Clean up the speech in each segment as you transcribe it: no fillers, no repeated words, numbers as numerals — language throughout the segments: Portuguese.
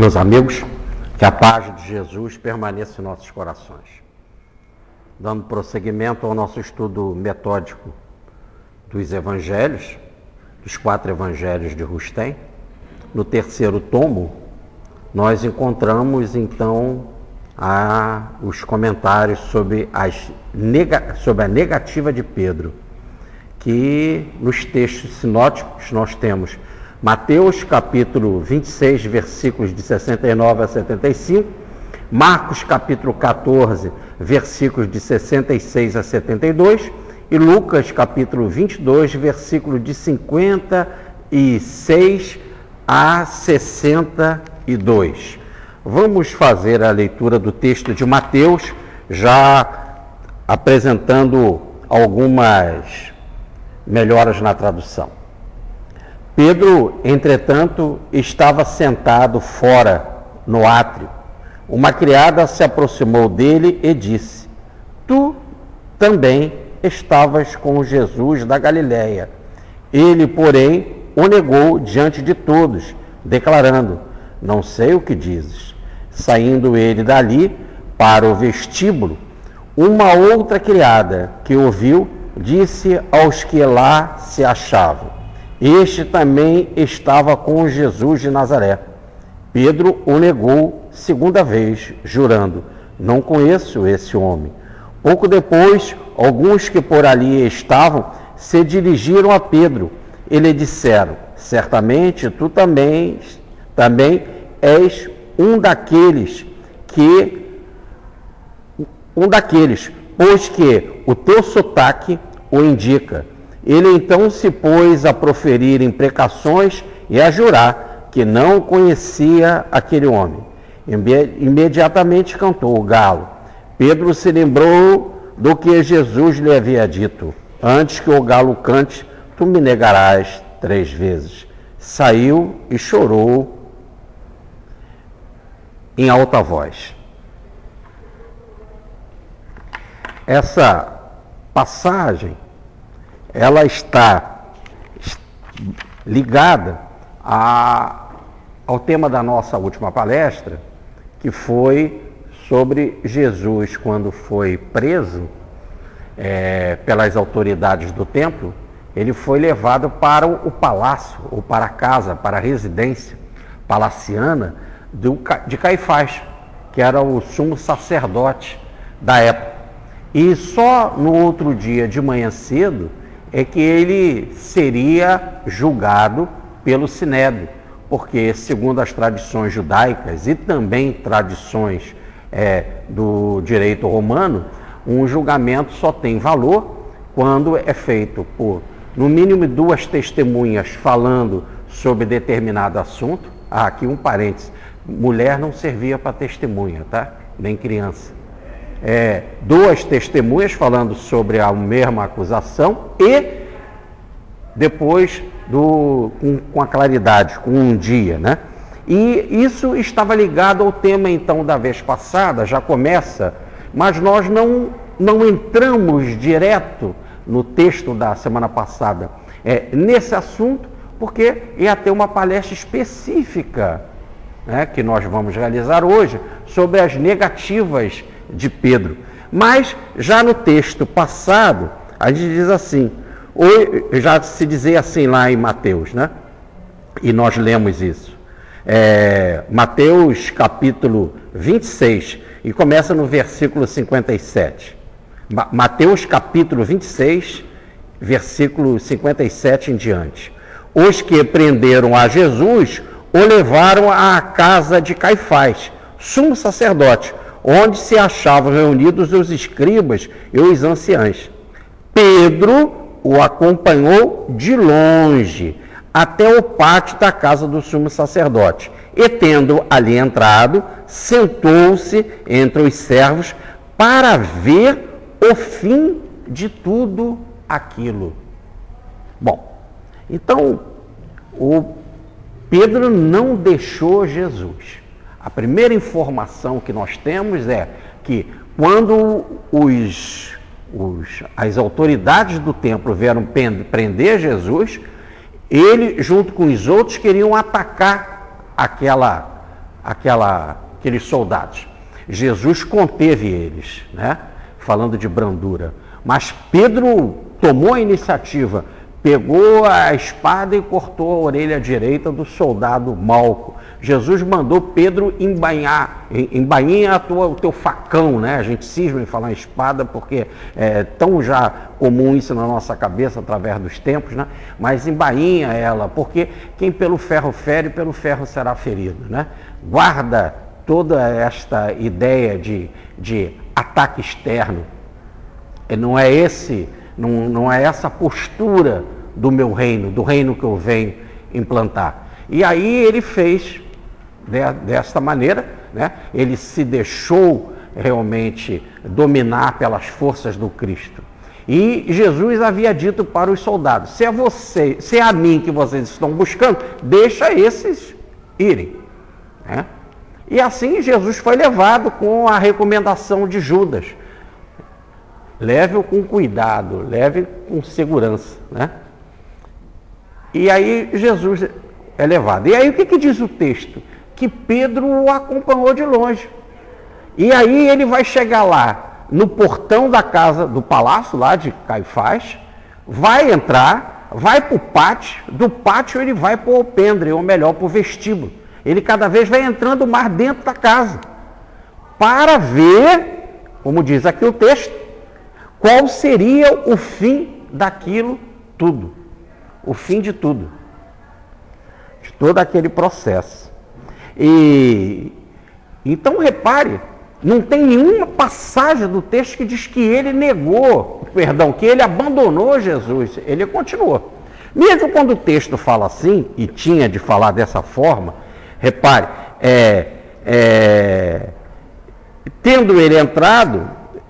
Meus amigos, que a paz de Jesus permaneça em nossos corações. Dando prosseguimento ao nosso estudo metódico dos evangelhos, dos 4 evangelhos de Rustem, no terceiro tomo, nós encontramos então os comentários sobre a negativa de Pedro, que nos textos sinóticos nós temos Mateus capítulo 26, versículos de 69 a 75, Marcos capítulo 14, versículos de 66 a 72, e Lucas capítulo 22, versículo de 56 a 62. Vamos fazer a leitura do texto de Mateus, já apresentando algumas melhoras na tradução. Pedro, entretanto, estava sentado fora, no átrio. Uma criada se aproximou dele e disse: Tu também estavas com Jesus da Galileia. Ele, porém, o negou diante de todos, declarando: Não sei o que dizes. Saindo ele dali para o vestíbulo, uma outra criada que ouviu disse aos que lá se achavam: Este também estava com Jesus de Nazaré. Pedro o negou segunda vez, jurando: Não conheço esse homem. Pouco depois, alguns que por ali estavam se dirigiram a Pedro e lhe disseram: Certamente tu também és um daqueles, pois que o teu sotaque o indica. Ele então se pôs a proferir imprecações e a jurar que não conhecia aquele homem. Imediatamente cantou o galo. Pedro se lembrou do que Jesus lhe havia dito: Antes que o galo cante, tu me negarás 3 vezes. Saiu e chorou em alta voz. Essa passagem, ela está ligada ao tema da nossa última palestra, que foi sobre Jesus quando foi preso pelas autoridades do templo. Ele foi levado para o palácio, ou para a casa, para a residência palaciana de Caifás, que era o sumo sacerdote da época. E só no outro dia de manhã cedo é que ele seria julgado pelo Sinédrio, porque, segundo as tradições judaicas e também tradições do direito romano, um julgamento só tem valor quando é feito por, no mínimo, 2 testemunhas falando sobre determinado assunto. Aqui um parênteses: mulher não servia para testemunha, tá? Nem criança. 2 testemunhas falando sobre a mesma acusação e depois com a claridade, com um dia, né? E isso estava ligado ao tema então da vez passada, já começa, mas nós não entramos direto no texto da semana passada nesse assunto, porque ia ter uma palestra específica, né, que nós vamos realizar hoje, sobre as negativas de Pedro. Mas já no texto passado, a gente diz assim, ou já se dizia assim lá em Mateus, né? E nós lemos isso. Mateus capítulo 26, e começa no versículo 57. Mateus capítulo 26, versículo 57 em diante. Os que prenderam a Jesus o levaram à casa de Caifás, sumo sacerdote, onde se achavam reunidos os escribas e os anciãos. Pedro o acompanhou de longe até o pátio da casa do sumo sacerdote, e, tendo ali entrado, sentou-se entre os servos para ver o fim de tudo aquilo. Bom, então, o Pedro não deixou Jesus. A primeira informação que nós temos é que quando as autoridades do templo vieram prender Jesus, ele, junto com os outros, queriam atacar aqueles soldados. Jesus conteve eles, né? Falando de brandura. Mas Pedro tomou a iniciativa, pegou a espada e cortou a orelha direita do soldado Malco. Jesus mandou Pedro embainhar o teu facão, né? A gente cisma em falar em espada porque é tão já comum isso na nossa cabeça através dos tempos, né? Mas embainha ela, porque quem pelo ferro fere, pelo ferro será ferido, né? Guarda toda esta ideia de ataque externo. Não é essa postura do meu reino, do reino que eu venho implantar. E aí ele fez desta maneira, né? Ele se deixou realmente dominar pelas forças do Cristo. E Jesus havia dito para os soldados: se é a mim que vocês estão buscando, deixa esses irem, né? E assim Jesus foi levado com a recomendação de Judas: leve-o com cuidado, leve com segurança, né? E aí Jesus é levado. E aí o que diz o texto? Que Pedro o acompanhou de longe. E aí ele vai chegar lá no portão da casa, do palácio lá de Caifás, vai entrar, vai para o pátio, do pátio ele vai para o alpendre, ou melhor, para o vestíbulo. Ele cada vez vai entrando mais dentro da casa, para ver, como diz aqui o texto, qual seria o fim daquilo tudo, o fim de tudo, de todo aquele processo. E então repare, não tem nenhuma passagem do texto que diz que ele que ele abandonou Jesus. Ele continuou. Mesmo quando o texto fala assim, e tinha de falar dessa forma, repare, tendo ele entrado,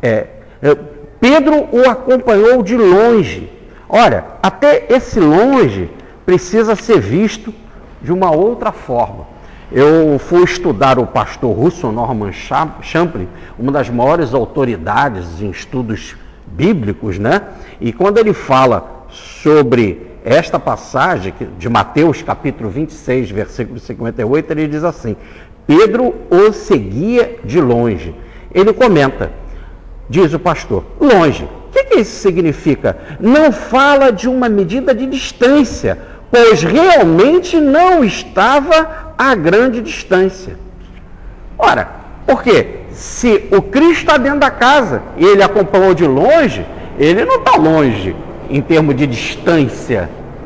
Pedro o acompanhou de longe. Olha, até esse longe precisa ser visto de uma outra forma. Eu fui estudar o pastor Russell Norman Champlin, uma das maiores autoridades em estudos bíblicos, né? E quando ele fala sobre esta passagem de Mateus capítulo 26, versículo 58, ele diz assim: Pedro o seguia de longe. Ele comenta, diz o pastor, longe. O que isso significa? Não fala de uma medida de distância, pois realmente não estava a grande distância. Ora, por quê? Se o Cristo está dentro da casa e ele acompanhou de longe, ele não está longe em termos de distância.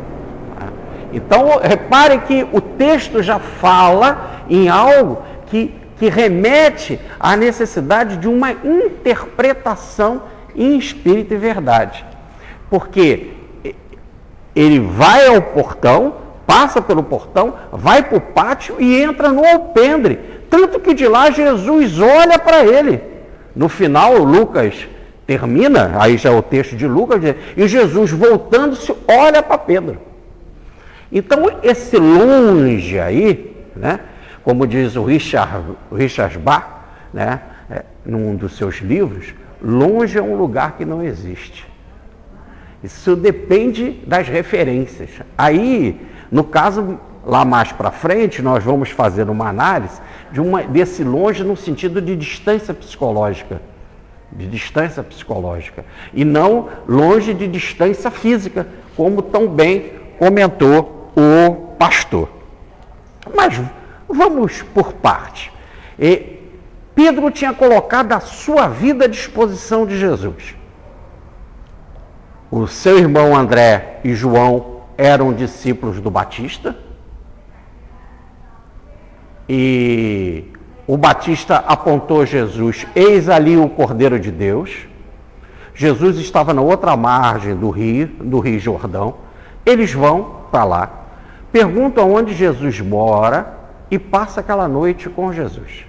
Então, repare que o texto já fala em algo que remete à necessidade de uma interpretação em espírito e verdade. Porque ele vai ao portão, passa pelo portão, vai para o pátio e entra no alpendre. Tanto que de lá Jesus olha para ele. No final, Lucas termina, aí já é o texto de Lucas, e Jesus voltando-se olha para Pedro. Então, esse longe aí, né, como diz o Richard Bach, né, num dos seus livros, longe é um lugar que não existe. Isso depende das referências. Aí, no caso, lá mais para frente, nós vamos fazer uma análise desse longe no sentido de distância psicológica. De distância psicológica. E não longe de distância física, como tão bem comentou o pastor. Mas vamos por parte. Pedro tinha colocado a sua vida à disposição de Jesus. O seu irmão André e João eram discípulos do Batista. E o Batista apontou Jesus: eis ali o Cordeiro de Deus. Jesus estava na outra margem do Rio Jordão. Eles vão para lá, perguntam onde Jesus mora e passam aquela noite com Jesus.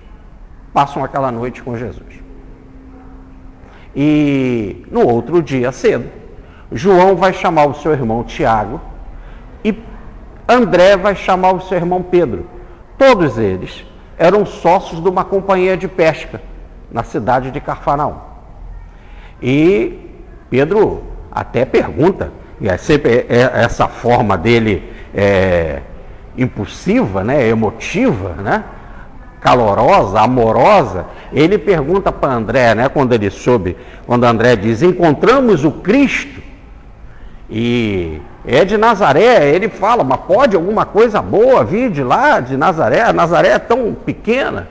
E no outro dia cedo, João vai chamar o seu irmão Tiago e André vai chamar o seu irmão Pedro. Todos eles eram sócios de uma companhia de pesca na cidade de Cafarnaum. E Pedro até pergunta, e é sempre essa forma dele impulsiva, né, emotiva, né? calorosa, amorosa, ele pergunta para André, né, quando André diz, encontramos o Cristo, e é de Nazaré, ele fala, mas pode alguma coisa boa vir de lá, de Nazaré? Nazaré é tão pequena.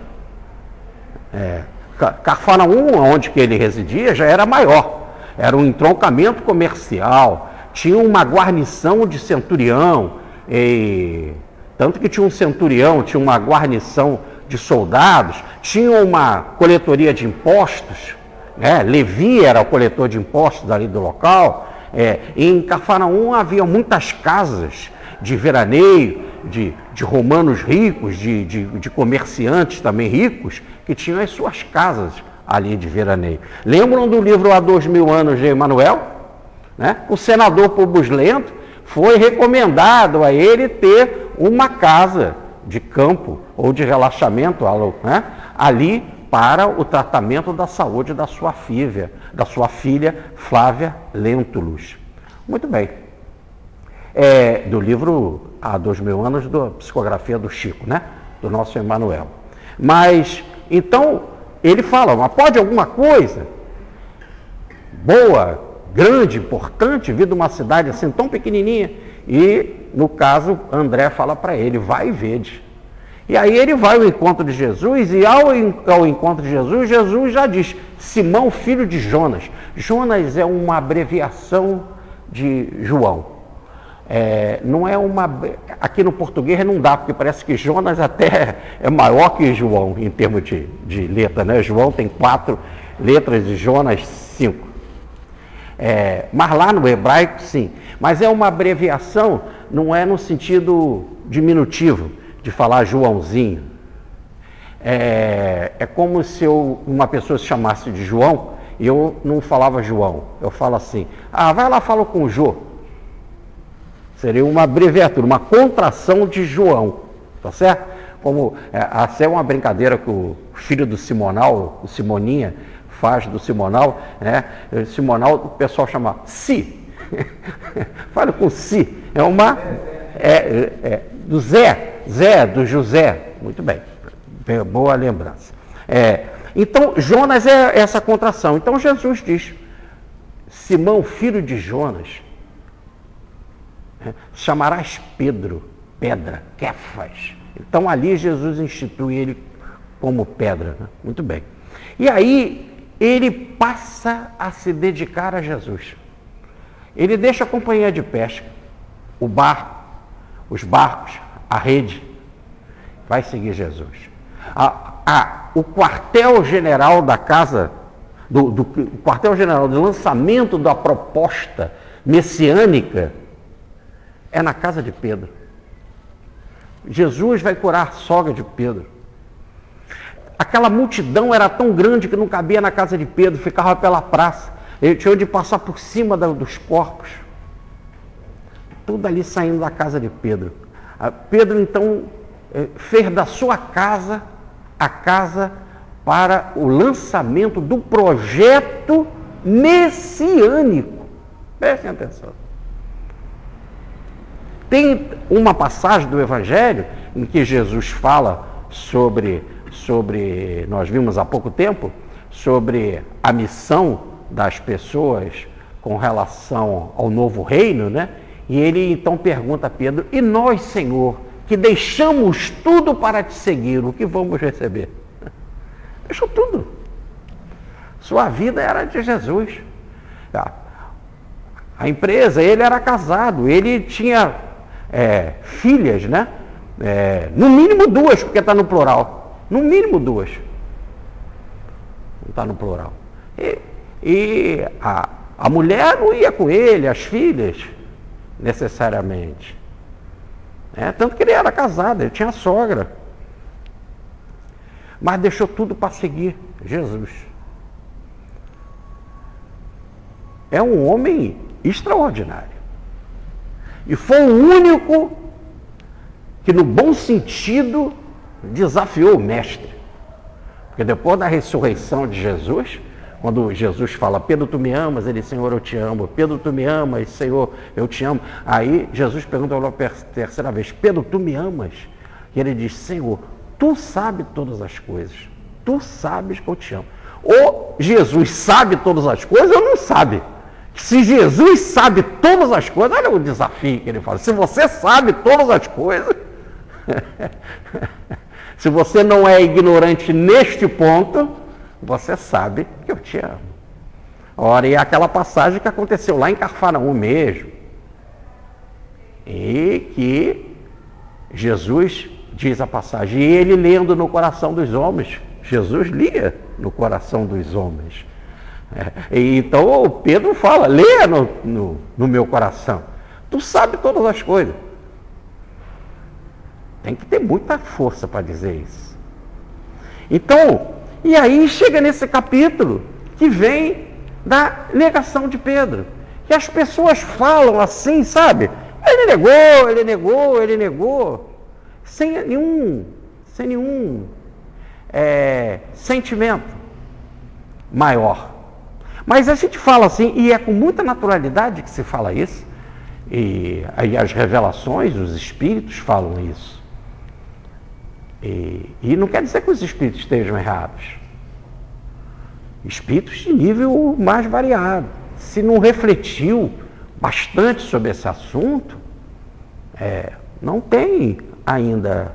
Cafarnaum, onde que ele residia, já era maior, era um entroncamento comercial, tinha uma guarnição de centurião, tanto que tinha um centurião, tinha uma guarnição de soldados, tinha uma coletoria de impostos, né? Levi era o coletor de impostos ali do local. Em Cafarnaum havia muitas casas de veraneio, de romanos ricos, de comerciantes também ricos, que tinham as suas casas ali de veraneio. Lembram do livro Há 2000 anos de Emanuel? Né? O senador Publius Lento foi recomendado a ele ter uma casa de campo ou de relaxamento, né? Ali para o tratamento da saúde da sua filha Flávia Lentulus. Muito bem. Do livro Há 2000 anos, da psicografia do Chico, né? Do nosso Emanuel. Mas, então, ele fala, mas pode alguma coisa boa, grande, importante, vir de uma cidade assim tão pequenininha? E, no caso, André fala para ele, vai e vede. E aí ele vai ao encontro de Jesus, e ao encontro de Jesus, Jesus já diz, Simão, filho de Jonas. Jonas é uma abreviação de João. Não é aqui no português não dá, porque parece que Jonas até é maior que João, em termos de letra, né? João tem 4 letras e Jonas 5. Mas lá no hebraico, sim. Mas é uma abreviação, não é no sentido diminutivo, de falar Joãozinho. É como se uma pessoa se chamasse de João e eu não falava João. Eu falo assim, vai lá, fala com o Jô. Seria uma abreviatura, uma contração de João, tá certo? Como essa é uma brincadeira que o filho do Simonal, o Simoninha, faz do Simonal, né? O Simonal, o pessoal chama Si. Fala com Si. Do Zé, do José. Muito bem, boa lembrança. Então, Jonas é essa contração. Então, Jesus diz, Simão, filho de Jonas, chamarás Pedro, pedra, Kéfas. Então, ali Jesus institui ele como pedra. Né? Muito bem. E aí, ele passa a se dedicar a Jesus. Ele deixa a companhia de pesca, o barco, os barcos, a rede, vai seguir Jesus. O quartel-general da casa, o quartel-general do lançamento da proposta messiânica é na casa de Pedro. Jesus vai curar a sogra de Pedro. Aquela multidão era tão grande que não cabia na casa de Pedro, ficava pela praça. Ele tinha de passar por cima dos corpos. Tudo ali saindo da casa de Pedro. Pedro, então, fez da sua casa a casa para o lançamento do projeto messiânico. Prestem atenção. Tem uma passagem do Evangelho em que Jesus fala sobre, nós vimos há pouco tempo, sobre a missão das pessoas com relação ao novo reino, né? E ele então pergunta a Pedro, e nós, Senhor, que deixamos tudo para te seguir, o que vamos receber? Deixou tudo. Sua vida era de Jesus. A empresa, ele era casado, ele tinha filhas, né? No mínimo 2, porque está no plural. No mínimo 2. Não está no plural. E a mulher não ia com ele, as filhas, necessariamente. Tanto que ele era casado, ele tinha sogra. Mas deixou tudo para seguir Jesus. É um homem extraordinário. E foi o único que, no bom sentido, desafiou o mestre. Porque depois da ressurreição de Jesus, quando Jesus fala, Pedro, tu me amas? Ele, Senhor, eu te amo. Pedro, tu me amas? Senhor, eu te amo. Aí Jesus pergunta pela terceira vez, Pedro, tu me amas? E ele diz, Senhor, tu sabes todas as coisas. Tu sabes que eu te amo. Ou Jesus sabe todas as coisas ou não sabe. Se Jesus sabe todas as coisas, olha o desafio que ele fala. Se você sabe todas as coisas, se você não é ignorante neste ponto, você sabe que eu te amo. Ora, e é aquela passagem que aconteceu lá em Cafarnaum mesmo. E que Jesus diz a passagem, e ele lendo no coração dos homens. Jesus lia no coração dos homens. E então o Pedro fala, leia no meu coração. Tu sabe todas as coisas. Tem que ter muita força para dizer isso. Então, e aí chega nesse capítulo que vem da negação de Pedro. Que as pessoas falam assim, sabe? Ele negou, ele negou, ele negou. Sem nenhum sentimento maior. Mas a gente fala assim, e é com muita naturalidade que se fala isso, e aí as revelações, os espíritos falam isso. E não quer dizer que os espíritos estejam errados. Espíritos de nível mais variado. Se não refletiu bastante sobre esse assunto, não tem ainda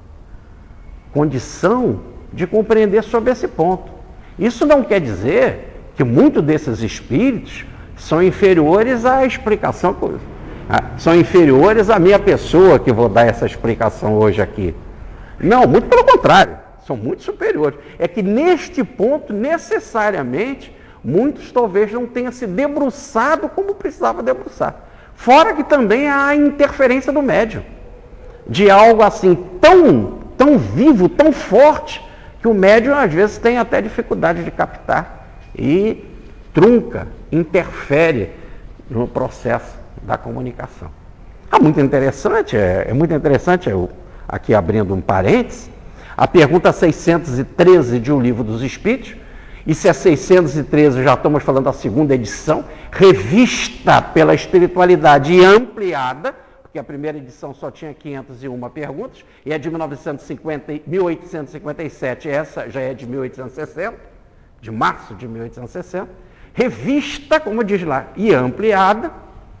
condição de compreender sobre esse ponto. Isso não quer dizer que muitos desses espíritos são inferiores à explicação, são inferiores à minha pessoa que vou dar essa explicação hoje aqui. Não, muito pelo contrário, são muito superiores. É que neste ponto, necessariamente, muitos talvez não tenham se debruçado como precisava debruçar. Fora que também há a interferência do médium, de algo assim tão vivo, tão forte, que o médium às vezes tem até dificuldade de captar e trunca, interfere no processo da comunicação. É muito interessante, aqui abrindo um parênteses, a pergunta 613 de O Livro dos Espíritos, e se é 613, já estamos falando da segunda edição, revista pela espiritualidade e ampliada, porque a primeira edição só tinha 501 perguntas, e é de 1857, essa já é de 1860, de março de 1860, revista, como diz lá, e ampliada.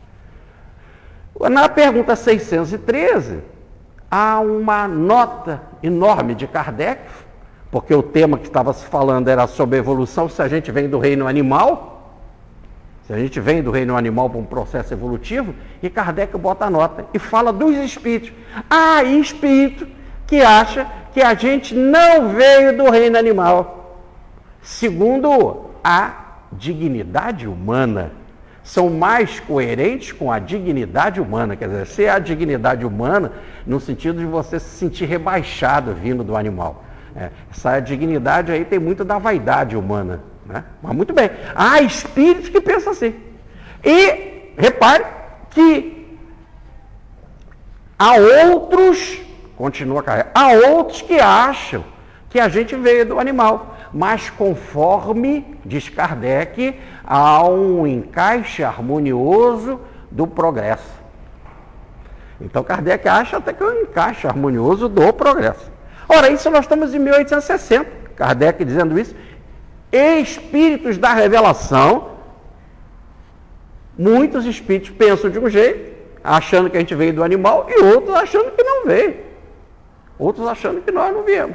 Na pergunta 613, há uma nota enorme de Kardec, porque o tema que estava se falando era sobre a evolução, se a gente vem do reino animal, se a gente vem do reino animal para um processo evolutivo, e Kardec bota a nota e fala dos espíritos. Há espírito que acha que a gente não veio do reino animal, segundo a dignidade humana. São mais coerentes com a dignidade humana, quer dizer, se é a dignidade humana, no sentido de você se sentir rebaixado vindo do animal. Essa dignidade aí tem muito da vaidade humana, né? Mas muito bem, há espíritos que pensam assim. E repare que há outros, continua Kardec, há outros que acham que a gente veio do animal, mas conforme, diz Kardec, há um encaixe harmonioso do progresso. Então Kardec acha até que é um encaixe harmonioso do progresso. Ora, isso nós estamos em 1860, Kardec dizendo isso. Espíritos da revelação, muitos espíritos pensam de um jeito, achando que a gente veio do animal, e outros achando que não veio. Outros achando que nós não viemos.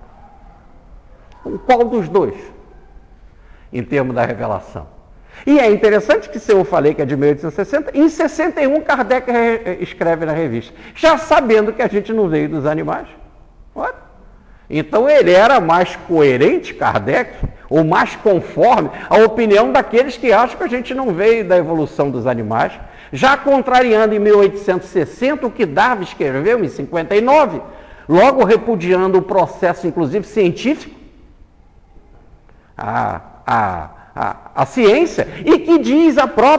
Qual dos dois? Em termos da revelação. E é interessante que, se eu falei que é de 1860, em 61 Kardec escreve na revista, já sabendo que a gente não veio dos animais. Olha. Então ele era mais coerente, Kardec, ou mais conforme à opinião daqueles que acham que a gente não veio da evolução dos animais, já contrariando em 1860 o que Darwin escreveu em 59, logo repudiando o processo, inclusive, científico, a ciência, e que diz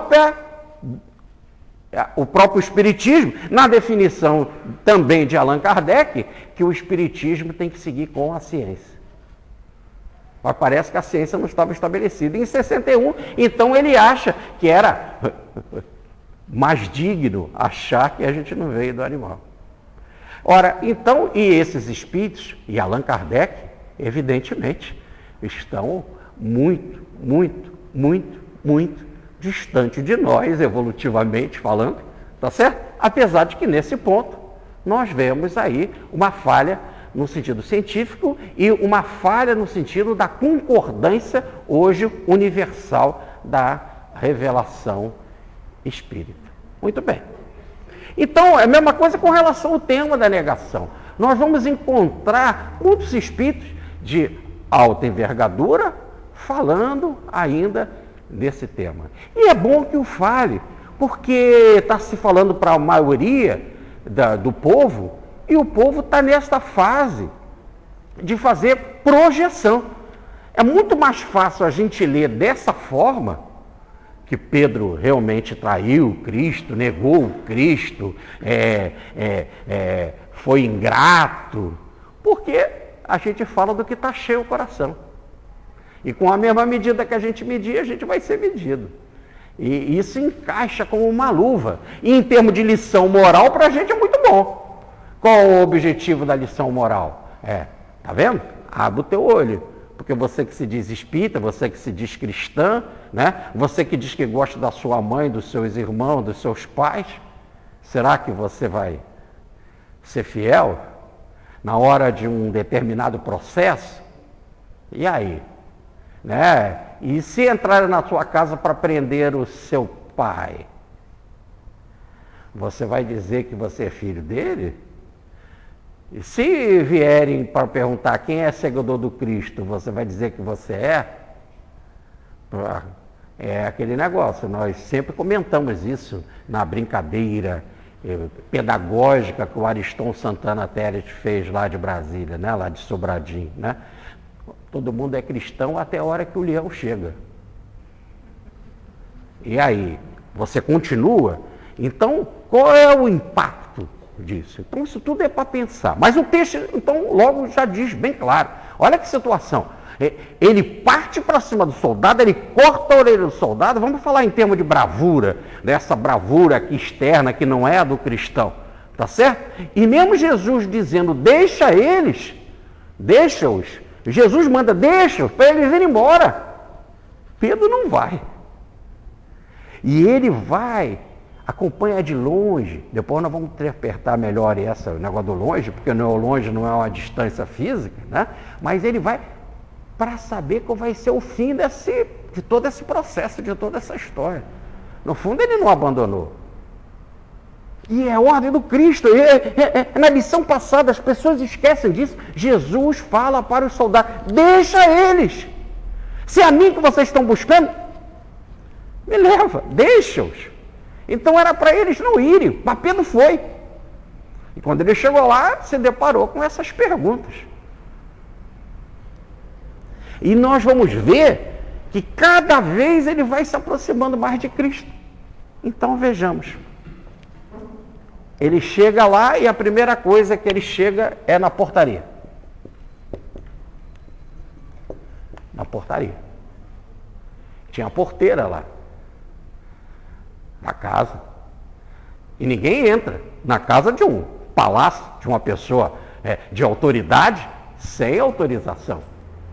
o próprio Espiritismo, na definição também de Allan Kardec, que o Espiritismo tem que seguir com a ciência. Mas parece que a ciência não estava estabelecida. Em 61, então ele acha que era mais digno achar que a gente não veio do animal. Ora, então, e esses espíritos, e Allan Kardec, evidentemente, estão muito, muito, muito, muito distante de nós, evolutivamente falando, tá certo? Apesar de que nesse ponto nós vemos aí uma falha no sentido científico e uma falha no sentido da concordância hoje universal da revelação espírita. Muito bem. Então, é a mesma coisa com relação ao tema da negação. Nós vamos encontrar muitos espíritos de alta envergadura falando ainda desse tema. E é bom que o fale, porque está se falando para a maioria do povo, e o povo está nesta fase de fazer projeção. É muito mais fácil a gente ler dessa forma, que Pedro realmente traiu Cristo, negou Cristo, foi ingrato, porque a gente fala do que está cheio o coração. E com a mesma medida que a gente medir, a gente vai ser medido. E isso encaixa como uma luva. E em termos de lição moral, para a gente é muito bom. Qual o objetivo da lição moral? Tá vendo? Abre o teu olho. Porque você que se diz espírita, você que se diz cristã, né? Você que diz que gosta da sua mãe, dos seus irmãos, dos seus pais, será que você vai ser fiel na hora de um determinado processo? E aí? Né? E se entrarem na sua casa para prender o seu pai, você vai dizer que você é filho dele? E se vierem para perguntar quem é seguidor do Cristo, você vai dizer que você é? É aquele negócio, nós sempre comentamos isso na brincadeira pedagógica que o Ariston Santana Teles fez lá de Brasília, né? Lá de Sobradinho, né? Todo mundo é cristão até a hora que o leão chega. E aí, você continua? Então, qual é o impacto disso? Então, isso tudo é para pensar. Mas o texto, então, logo já diz bem claro. Olha que situação. Ele parte para cima do soldado, ele corta a orelha do soldado. Vamos falar em termos de bravura, dessa bravura aqui externa que não é a do cristão. Tá certo? E mesmo Jesus dizendo, deixa eles, deixa-os. Jesus manda, deixa-os para eles irem embora. Pedro não vai. E ele vai, acompanha de longe. Depois nós vamos apertar melhor esse negócio do longe, porque não é longe, não é uma distância física, né? Mas ele vai para saber qual vai ser o fim de todo esse processo, de toda essa história. No fundo, ele não abandonou. E é a ordem do Cristo. Na lição passada, as pessoas esquecem disso. Jesus fala para os soldados, deixa eles. Se é a mim que vocês estão buscando, me leva, deixa-os. Então era para eles não irem, mas Pedro foi. E quando ele chegou lá, se deparou com essas perguntas. E nós vamos ver que cada vez ele vai se aproximando mais de Cristo. Então vejamos. Ele chega lá e a primeira coisa que ele chega é na portaria. Na portaria. Tinha a porteira lá. Na casa. E ninguém entra na casa de um palácio, de uma pessoa de autoridade, sem autorização.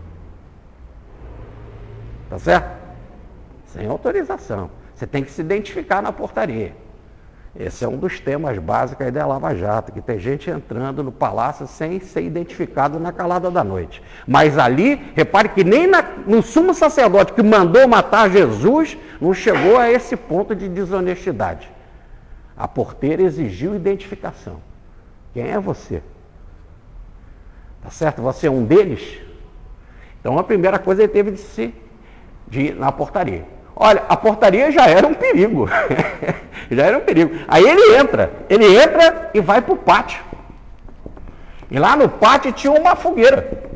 Tá certo? Sem autorização. Você tem que se identificar na portaria. Esse é um dos temas básicos aí da Lava Jato, que tem gente entrando no palácio sem ser identificado na calada da noite. Mas ali, repare que nem no sumo sacerdote que mandou matar Jesus, não chegou a esse ponto de desonestidade. A porteira exigiu identificação. Quem é você? Tá certo? Você é um deles? Então a primeira coisa ele teve de ir na portaria. Olha, a portaria já era um perigo. Já era um perigo. Aí ele entra e vai para o pátio. E lá no pátio tinha uma fogueira.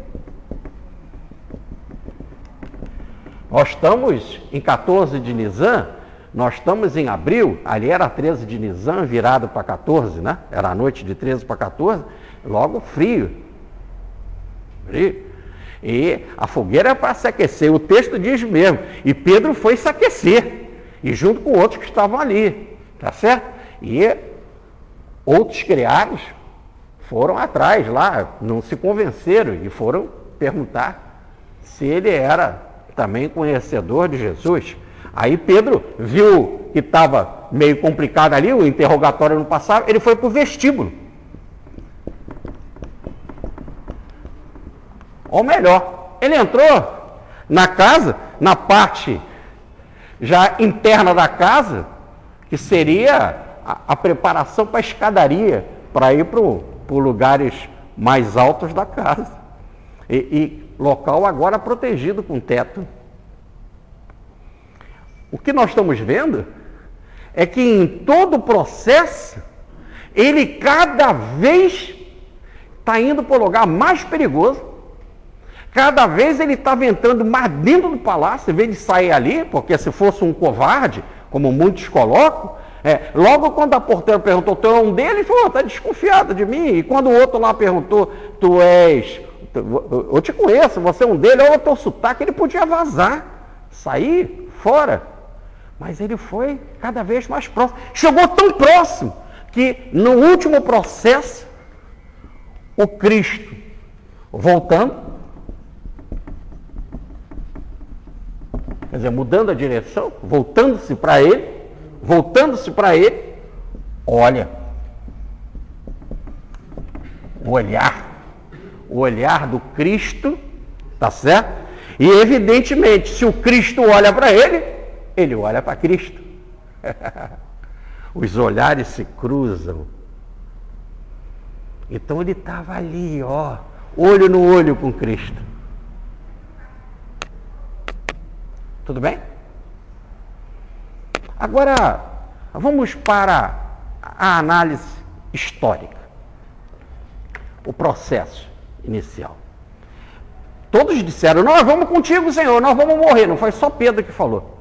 Nós estamos em 14 de Nisan, nós estamos em abril, ali era 13 de Nisan, virado para 14, né? Era a noite de 13 para 14, logo frio. Frio. E a fogueira é para se aquecer, o texto diz mesmo, e Pedro foi se aquecer, e junto com outros que estavam ali, tá certo? E outros criados foram atrás lá, não se convenceram e foram perguntar se ele era também conhecedor de Jesus. Aí Pedro viu que estava meio complicado ali, o interrogatório não passava, ele foi para o vestíbulo. Ou melhor, ele entrou na casa, na parte já interna da casa, que seria a preparação para a escadaria, para ir para lugares mais altos da casa. E local agora protegido com teto. O que nós estamos vendo é que em todo o processo, ele cada vez está indo para o lugar mais perigoso, cada vez ele estava entrando mais dentro do palácio, em vez de sair ali, porque se fosse um covarde, como muitos colocam, logo quando a porteira perguntou, tu é um deles, ele falou, está desconfiado de mim. E quando o outro lá perguntou, eu te conheço, você é um deles, olha o teu sotaque, ele podia vazar, sair fora. Mas ele foi cada vez mais próximo. Chegou tão próximo que no último processo, o Cristo, voltando, quer dizer, mudando a direção, voltando-se para ele, olha, o olhar do Cristo, tá certo? E evidentemente, se o Cristo olha para ele, ele olha para Cristo. Os olhares se cruzam. Então ele estava ali, ó, olho no olho com Cristo. Tudo bem? Agora, vamos para a análise histórica. O processo inicial. Todos disseram, nós vamos contigo, Senhor, nós vamos morrer. Não foi só Pedro que falou.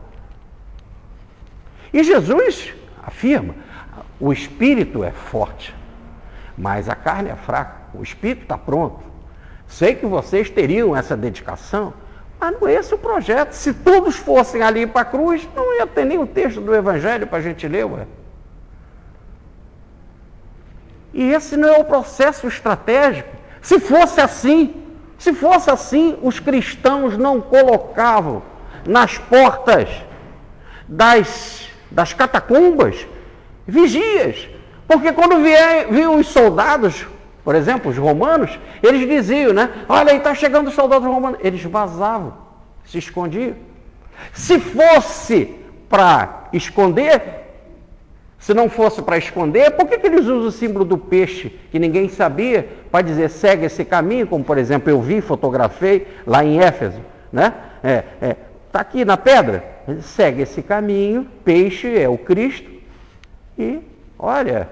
E Jesus afirma, o espírito é forte, mas a carne é fraca. O espírito está pronto. Sei que vocês teriam essa dedicação, mas não é esse o projeto. Se todos fossem ali para a cruz, não ia ter nem o texto do Evangelho para a gente ler, ué. E esse não é o processo estratégico. Se fosse assim, os cristãos não colocavam nas portas das catacumbas vigias. Porque quando viam os soldados, por exemplo, os romanos, eles diziam, né? Olha aí, está chegando os soldados romanos. Eles vazavam, se escondiam. Se fosse para esconder, se não fosse para esconder, por que eles usam o símbolo do peixe, que ninguém sabia, para dizer, segue esse caminho, como por exemplo, eu vi, fotografei lá em Éfeso, né? Está aqui na pedra, segue esse caminho, peixe é o Cristo, e olha,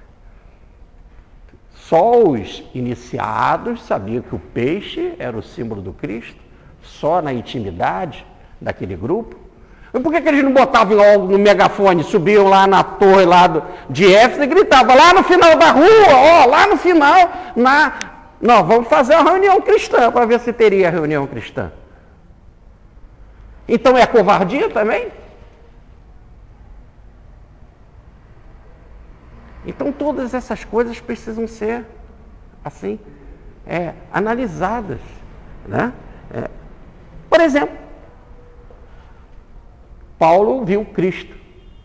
só os iniciados sabiam que o peixe era o símbolo do Cristo, só na intimidade daquele grupo. E por que eles não botavam algo no megafone, subiam lá na torre lá de Éfeso e gritavam, lá no final da rua, lá no final, nós vamos fazer uma reunião cristã, para ver se teria reunião cristã. Então é covardia também? Então todas essas coisas precisam ser, assim, analisadas, né? Por exemplo, Paulo viu Cristo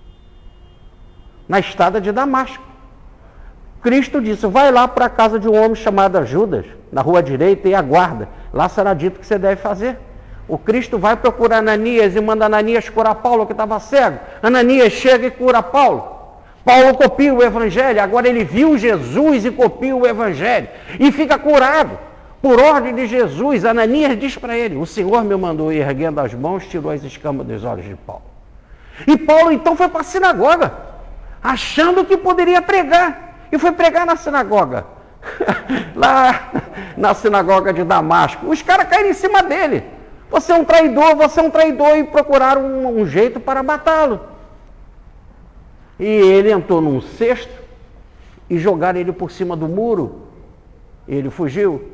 na estrada de Damasco. Cristo disse, vai lá para a casa de um homem chamado Judas, na rua direita, e aguarda. Lá será dito o que você deve fazer. O Cristo vai procurar Ananias e manda Ananias curar Paulo, que estava cego. Ananias chega e cura Paulo. Paulo copia o Evangelho, agora ele viu Jesus e copia o Evangelho. E fica curado. Por ordem de Jesus, Ananias diz para ele, o Senhor me mandou, e erguendo as mãos, tirou as escamas dos olhos de Paulo. E Paulo então foi para a sinagoga, achando que poderia pregar. E foi pregar na sinagoga. Lá na sinagoga de Damasco. Os caras caíram em cima dele. Você é um traidor, e procuraram um jeito para matá-lo. E ele entrou num cesto e jogaram ele por cima do muro. Ele fugiu.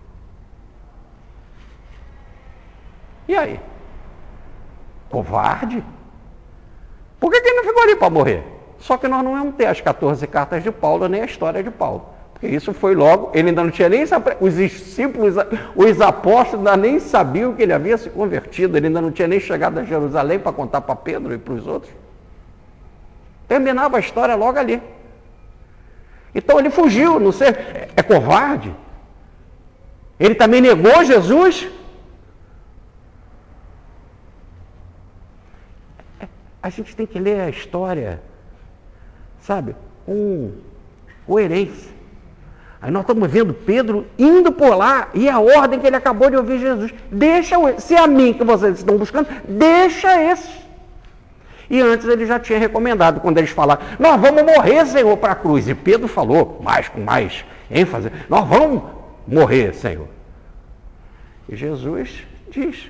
E aí? Covarde? Por que ele não ficou ali para morrer? Só que nós não vamos ter as 14 cartas de Paulo, nem a história de Paulo. Porque isso foi logo, ele ainda não tinha nem... Os discípulos, os apóstolos ainda nem sabiam que ele havia se convertido, ele ainda não tinha nem chegado a Jerusalém para contar para Pedro e para os outros. Terminava a história logo ali. Então ele fugiu, não sei, é covarde. Ele também negou Jesus. A gente tem que ler a história, sabe, com coerência. Aí nós estamos vendo Pedro indo por lá, e a ordem que ele acabou de ouvir Jesus. Deixa, se é a mim que vocês estão buscando, deixa esses. E antes ele já tinha recomendado, quando eles falaram, nós vamos morrer, Senhor, para a cruz. E Pedro falou, com mais ênfase, nós vamos morrer, Senhor. E Jesus diz,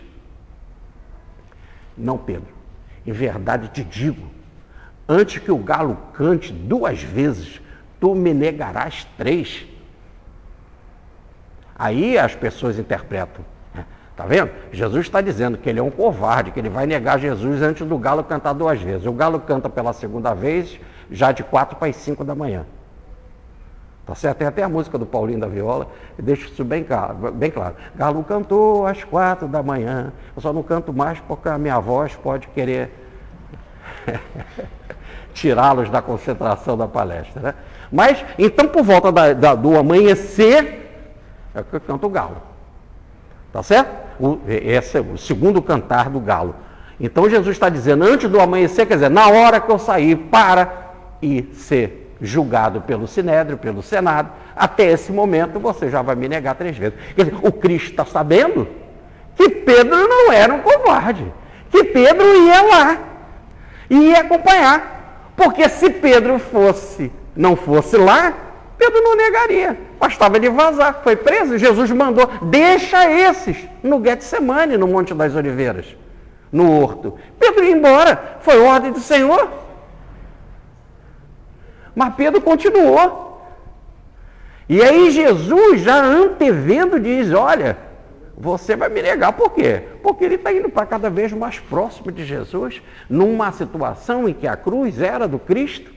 não, Pedro, em verdade te digo, antes que o galo cante 2 vezes, tu me negarás 3. Aí as pessoas interpretam, tá vendo? Jesus está dizendo que ele é um covarde, que ele vai negar Jesus antes do galo cantar 2 vezes. O galo canta pela 2ª vez, já de 4 para as 5 da manhã. Tá certo? Tem até a música do Paulinho da Viola, e deixa isso bem claro. Galo cantou às 4 da manhã, eu só não canto mais porque a minha voz pode querer tirá-los da concentração da palestra, né? Mas, então, por volta do amanhecer, é que canta o galo. Tá certo? Esse é o segundo cantar do galo. Então, Jesus está dizendo, antes do amanhecer, quer dizer, na hora que eu sair para ir ser julgado pelo Sinédrio, pelo Senado, até esse momento você já vai me negar 3 vezes. Quer dizer, o Cristo está sabendo que Pedro não era um covarde, que Pedro ia lá, ia acompanhar. Porque se Pedro não fosse lá, Pedro não negaria. Bastava ele vazar, foi preso, Jesus mandou, deixa esses no Getsemane, no Monte das Oliveiras, no horto. Pedro ia embora, foi ordem do Senhor. Mas Pedro continuou. E aí Jesus, já antevendo, diz, olha, você vai me negar. Por quê? Porque ele está indo para cada vez mais próximo de Jesus, numa situação em que a cruz era do Cristo.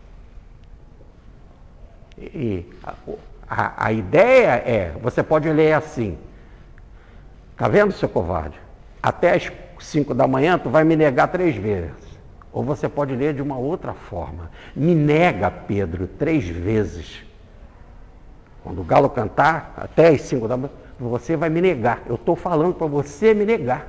E a ideia é, você pode ler assim, tá vendo, seu covarde? Até as 5 da manhã tu vai me negar 3 vezes. Ou você pode ler de uma outra forma. Me nega, Pedro, 3 vezes. Quando o galo cantar, até as 5 da manhã, você vai me negar. Eu estou falando para você me negar.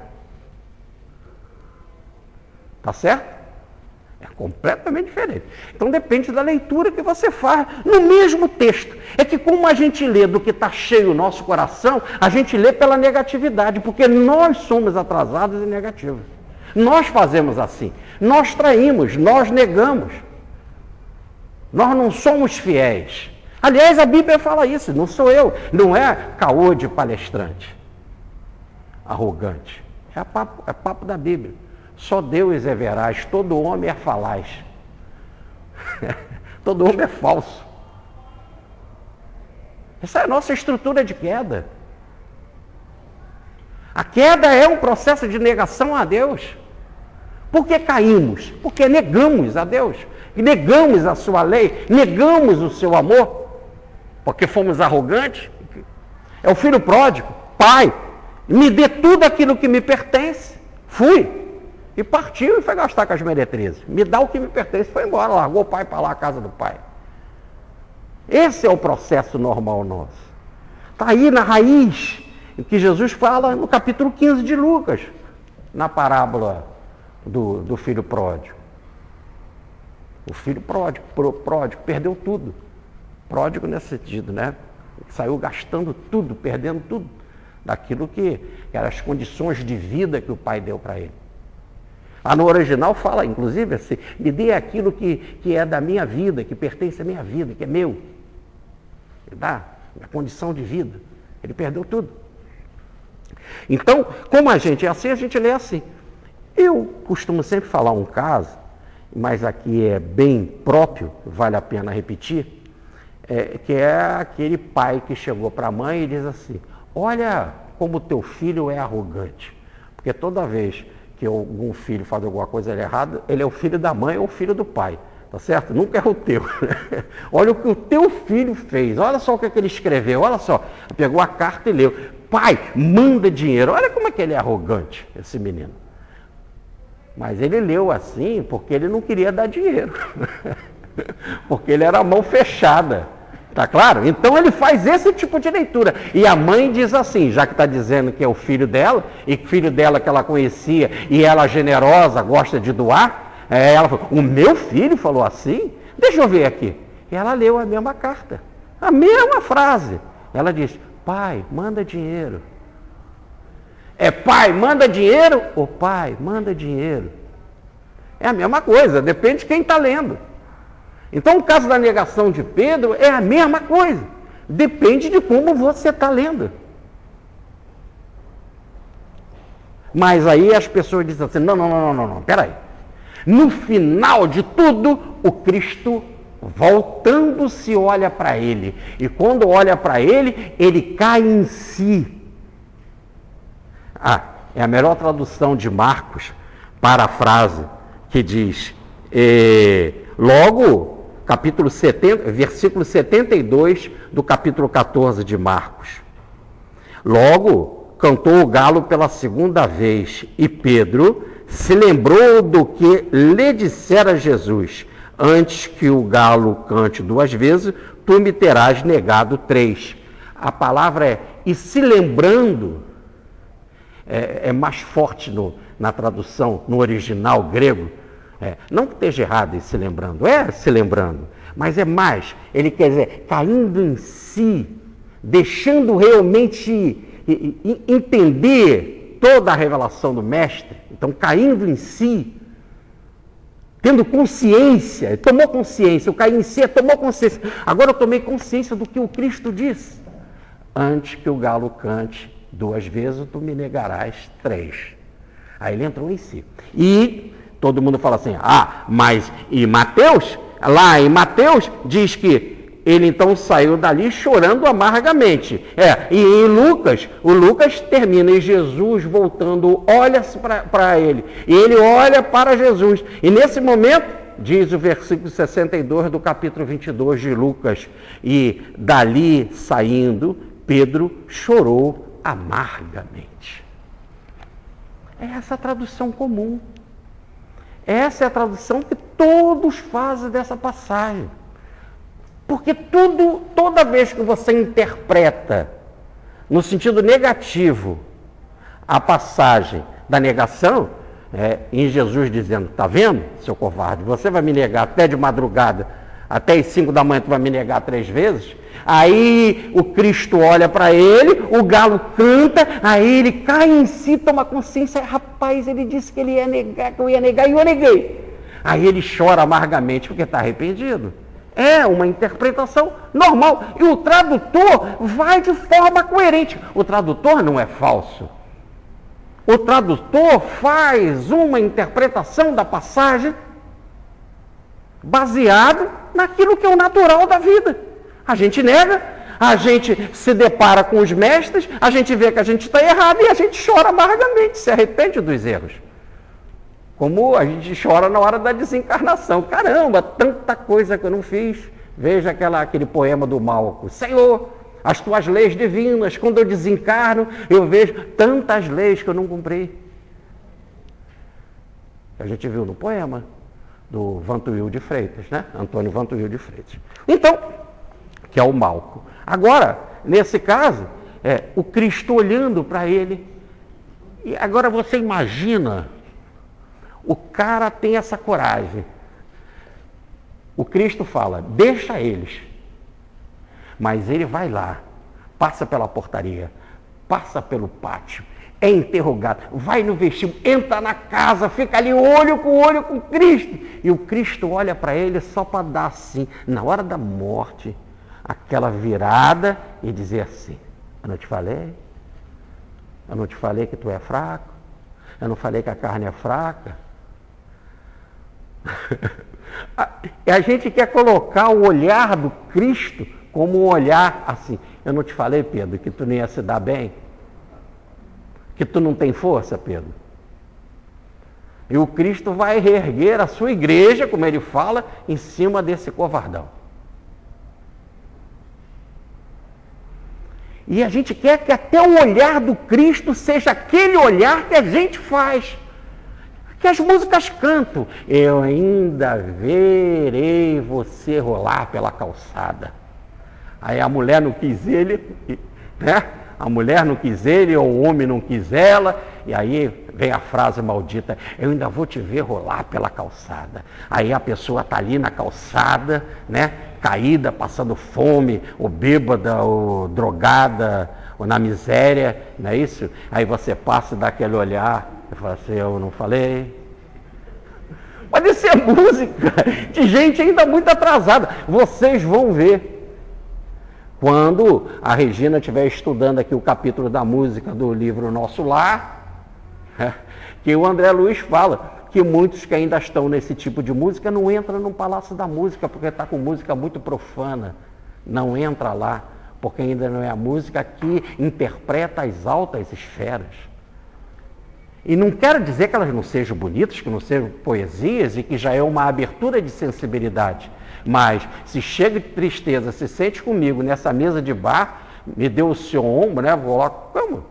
Tá certo? É completamente diferente. Então depende da leitura que você faz no mesmo texto. É que como a gente lê do que está cheio o nosso coração, a gente lê pela negatividade, porque nós somos atrasados e negativos. Nós fazemos assim. Nós traímos, nós negamos. Nós não somos fiéis. Aliás, a Bíblia fala isso, não sou eu. Não é caô de palestrante, arrogante. É papo da Bíblia. Só Deus é veraz, todo homem é falaz. Todo homem é falso. Essa é a nossa estrutura de queda. A queda é um processo de negação a Deus. Por que caímos? Porque negamos a Deus, negamos a sua lei, negamos o seu amor, porque fomos arrogantes. É o filho pródigo, pai, me dê tudo aquilo que me pertence. Fui. E partiu e foi gastar com as meretrizes. Me dá o que me pertence, foi embora, largou o pai para lá, a casa do pai. Esse é o processo normal nosso. Está aí na raiz, em que Jesus fala no capítulo 15 de Lucas, na parábola do filho pródigo. O filho pródigo perdeu tudo. Pródigo nesse sentido, né? Saiu gastando tudo, perdendo tudo, daquilo que eram as condições de vida que o pai deu para ele. Lá no original fala, inclusive, assim, me dê aquilo que é da minha vida, que pertence à minha vida, que é meu. Ele dá a condição de vida. Ele perdeu tudo. Então, como a gente é assim, a gente lê assim. Eu costumo sempre falar um caso, mas aqui é bem próprio, vale a pena repetir, que é aquele pai que chegou para a mãe e diz assim, olha como teu filho é arrogante. Porque toda vez que algum filho faz alguma coisa errada, ele é o filho da mãe ou o filho do pai. tá certo? Nunca é o teu. Olha o que o teu filho fez, olha só o que ele escreveu, olha só. Pegou a carta e leu. Pai, manda dinheiro. Olha como é que ele é arrogante, esse menino. Mas ele leu assim porque ele não queria dar dinheiro. Porque ele era a mão fechada. Tá claro? Então ele faz esse tipo de leitura. E a mãe diz assim, já que está dizendo que é o filho dela, e filho dela que ela conhecia, e ela generosa, gosta de doar, ela falou, o meu filho falou assim? Deixa eu ver aqui. E ela leu a mesma carta, a mesma frase. Ela diz, pai, manda dinheiro. É pai, manda dinheiro? Ou pai, manda dinheiro? É a mesma coisa, depende de quem está lendo. Então, o caso da negação de Pedro é a mesma coisa. Depende de como você está lendo. Mas aí as pessoas dizem assim, não, peraí. No final de tudo, o Cristo, voltando-se, olha para ele. E quando olha para ele, ele cai em si. É a melhor tradução de Marcos para a frase que diz, logo... capítulo 70, versículo 72 do capítulo 14 de Marcos. Logo, cantou o galo pela segunda vez, e Pedro se lembrou do que lhe dissera Jesus, antes que o galo cante 2 vezes, tu me terás negado 3. A palavra e se lembrando, é mais forte na tradução, no original grego. Não que esteja errado em se lembrando, se lembrando, mas é mais, ele quer dizer, caindo em si, deixando realmente entender toda a revelação do mestre, então caindo em si, tendo consciência, tomou consciência, eu caí em si, tomou consciência, agora eu tomei consciência do que o Cristo disse, antes que o galo cante 2 vezes, tu me negarás 3. Aí ele entrou em si, e todo mundo fala assim, mas e Mateus? Lá em Mateus diz que ele então saiu dali chorando amargamente. E em Lucas, o Lucas termina em Jesus voltando, olha para ele. E ele olha para Jesus. E nesse momento, diz o versículo 62 do capítulo 22 de Lucas, e dali saindo, Pedro chorou amargamente. É essa a tradução comum. Essa é a tradução que todos fazem dessa passagem. Porque toda vez que você interpreta no sentido negativo a passagem da negação, em Jesus dizendo, está vendo, seu covarde, você vai me negar até de madrugada, até as 5 da manhã tu vai me negar 3 vezes. Aí o Cristo olha para ele, o galo canta, aí ele cai em si, toma consciência, rapaz, ele disse que ele ia negar, que eu ia negar, e eu neguei. Aí ele chora amargamente porque está arrependido. É uma interpretação normal. E o tradutor vai de forma coerente. O tradutor não é falso. O tradutor faz uma interpretação da passagem baseado naquilo que é o natural da vida. A gente nega, a gente se depara com os mestres, a gente vê que a gente está errado e a gente chora amargamente, se arrepende dos erros. Como a gente chora na hora da desencarnação. Caramba, tanta coisa que eu não fiz. Veja aquele poema do Malco. Senhor, as tuas leis divinas, quando eu desencarno, eu vejo tantas leis que eu não cumpri. A gente viu no poema do Vantuil de Freitas, né? Antônio Vantuil de Freitas. Então, que é o Malco. Agora, nesse caso, o Cristo olhando para ele. E agora você imagina, o cara tem essa coragem. O Cristo fala, deixa eles. Mas ele vai lá, passa pela portaria, passa pelo pátio, é interrogado, vai no vestíbulo, entra na casa, fica ali olho com Cristo. E o Cristo olha para ele só para dar assim, na hora da morte, aquela virada e dizer assim, eu não te falei? Eu não te falei que tu é fraco? Eu não falei que a carne é fraca? A gente quer colocar o olhar do Cristo como um olhar assim. Eu não te falei, Pedro, que tu não ia se dar bem? Que tu não tem força, Pedro? E o Cristo vai reerguer a sua igreja, como ele fala, em cima desse covardão. E a gente quer que até o olhar do Cristo seja aquele olhar que a gente faz. Que as músicas cantam. Eu ainda verei você rolar pela calçada. Aí a mulher não quis ele, né? A mulher não quis ele, ou o homem não quis ela. E aí vem a frase maldita, eu ainda vou te ver rolar pela calçada. Aí a pessoa está ali na calçada, né? Caída, passando fome, ou bêbada, ou drogada, ou na miséria, não é isso? Aí você passa e dá aquele olhar, e fala assim, eu não falei. Pode ser música de gente ainda muito atrasada. Vocês vão ver. Quando a Regina estiver estudando aqui o capítulo da música do livro Nosso Lar, que o André Luiz fala que muitos que ainda estão nesse tipo de música não entram no Palácio da Música, porque está com música muito profana. Não entra lá, porque ainda não é a música que interpreta as altas esferas. E não quero dizer que elas não sejam bonitas, que não sejam poesias e que já é uma abertura de sensibilidade. Mas se chega de tristeza, se sente comigo nessa mesa de bar, me deu o seu ombro, né? Vou lá, como?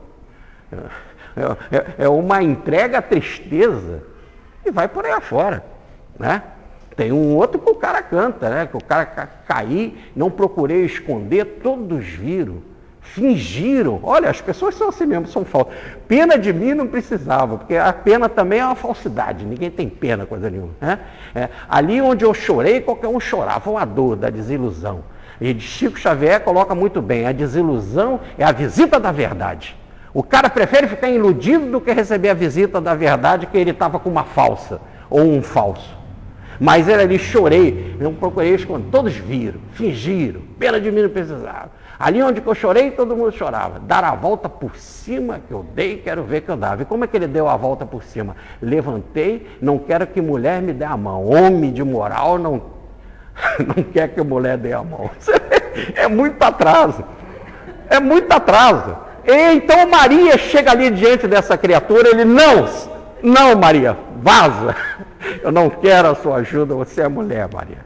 É uma entrega à tristeza e vai por aí afora, né? Tem um outro que o cara canta, né? Que o cara cair, não procurei esconder, todos viram, fingiram. Olha, as pessoas são assim mesmo, são falsas. Pena de mim não precisava, porque a pena também é uma falsidade, ninguém tem pena, coisa nenhuma, né? Ali onde eu chorei, qualquer um chorava, uma dor da desilusão. E Chico Xavier coloca muito bem, a desilusão é a visita da verdade. O cara prefere ficar iludido do que receber a visita da verdade que ele estava com uma falsa ou um falso. Mas ele ali, chorei, não procurei esconder, todos viram, fingiram, pena de mim não precisava. Ali onde eu chorei, todo mundo chorava. Dar a volta por cima que eu dei, quero ver que eu dava. E como é que ele deu a volta por cima? Levantei, não quero que mulher me dê a mão. Homem de moral não quer que a mulher dê a mão. É muito atraso. É muito atraso. E então Maria chega ali diante dessa criatura, ele, não Maria, vaza. Eu não quero a sua ajuda, você é mulher, Maria.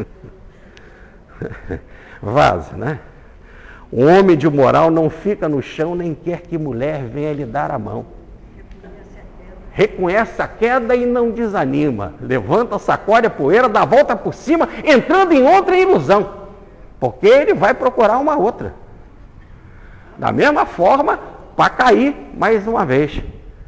Vaza, né? O homem de moral não fica no chão, nem quer que mulher venha lhe dar a mão. Reconhece a queda e não desanima. Levanta, sacode a poeira, dá a volta por cima, entrando em outra ilusão. Porque ele vai procurar uma outra. Da mesma forma, para cair mais uma vez.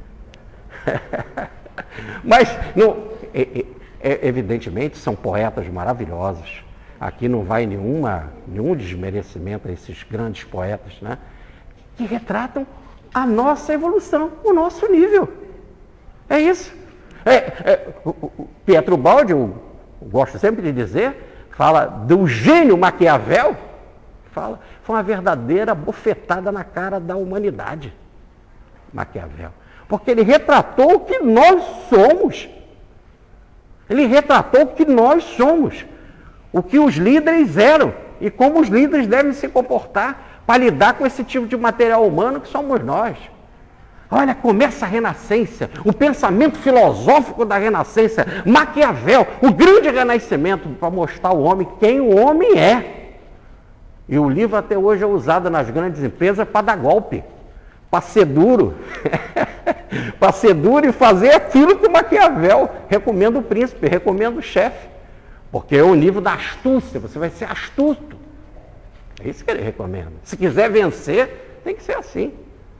Mas, evidentemente, são poetas maravilhosos. Aqui não vai nenhum desmerecimento a esses grandes poetas, né? Que retratam a nossa evolução, o nosso nível. É isso. O Pietro Baldi, eu gosto sempre de dizer, fala do gênio Maquiavel, fala, foi uma verdadeira bofetada na cara da humanidade, Maquiavel. Porque ele retratou o que nós somos. Ele retratou o que nós somos. O que os líderes eram e como os líderes devem se comportar para lidar com esse tipo de material humano que somos nós. Olha, começa a Renascença, o pensamento filosófico da Renascença, Maquiavel, o grande renascimento para mostrar ao homem quem o homem é. E o livro até hoje é usado nas grandes empresas para dar golpe, para ser duro, para ser duro e fazer aquilo que o Maquiavel recomenda o príncipe, recomenda o chefe. Porque é o nível da astúcia, você vai ser astuto. É isso que ele recomenda. Se quiser vencer, tem que ser assim.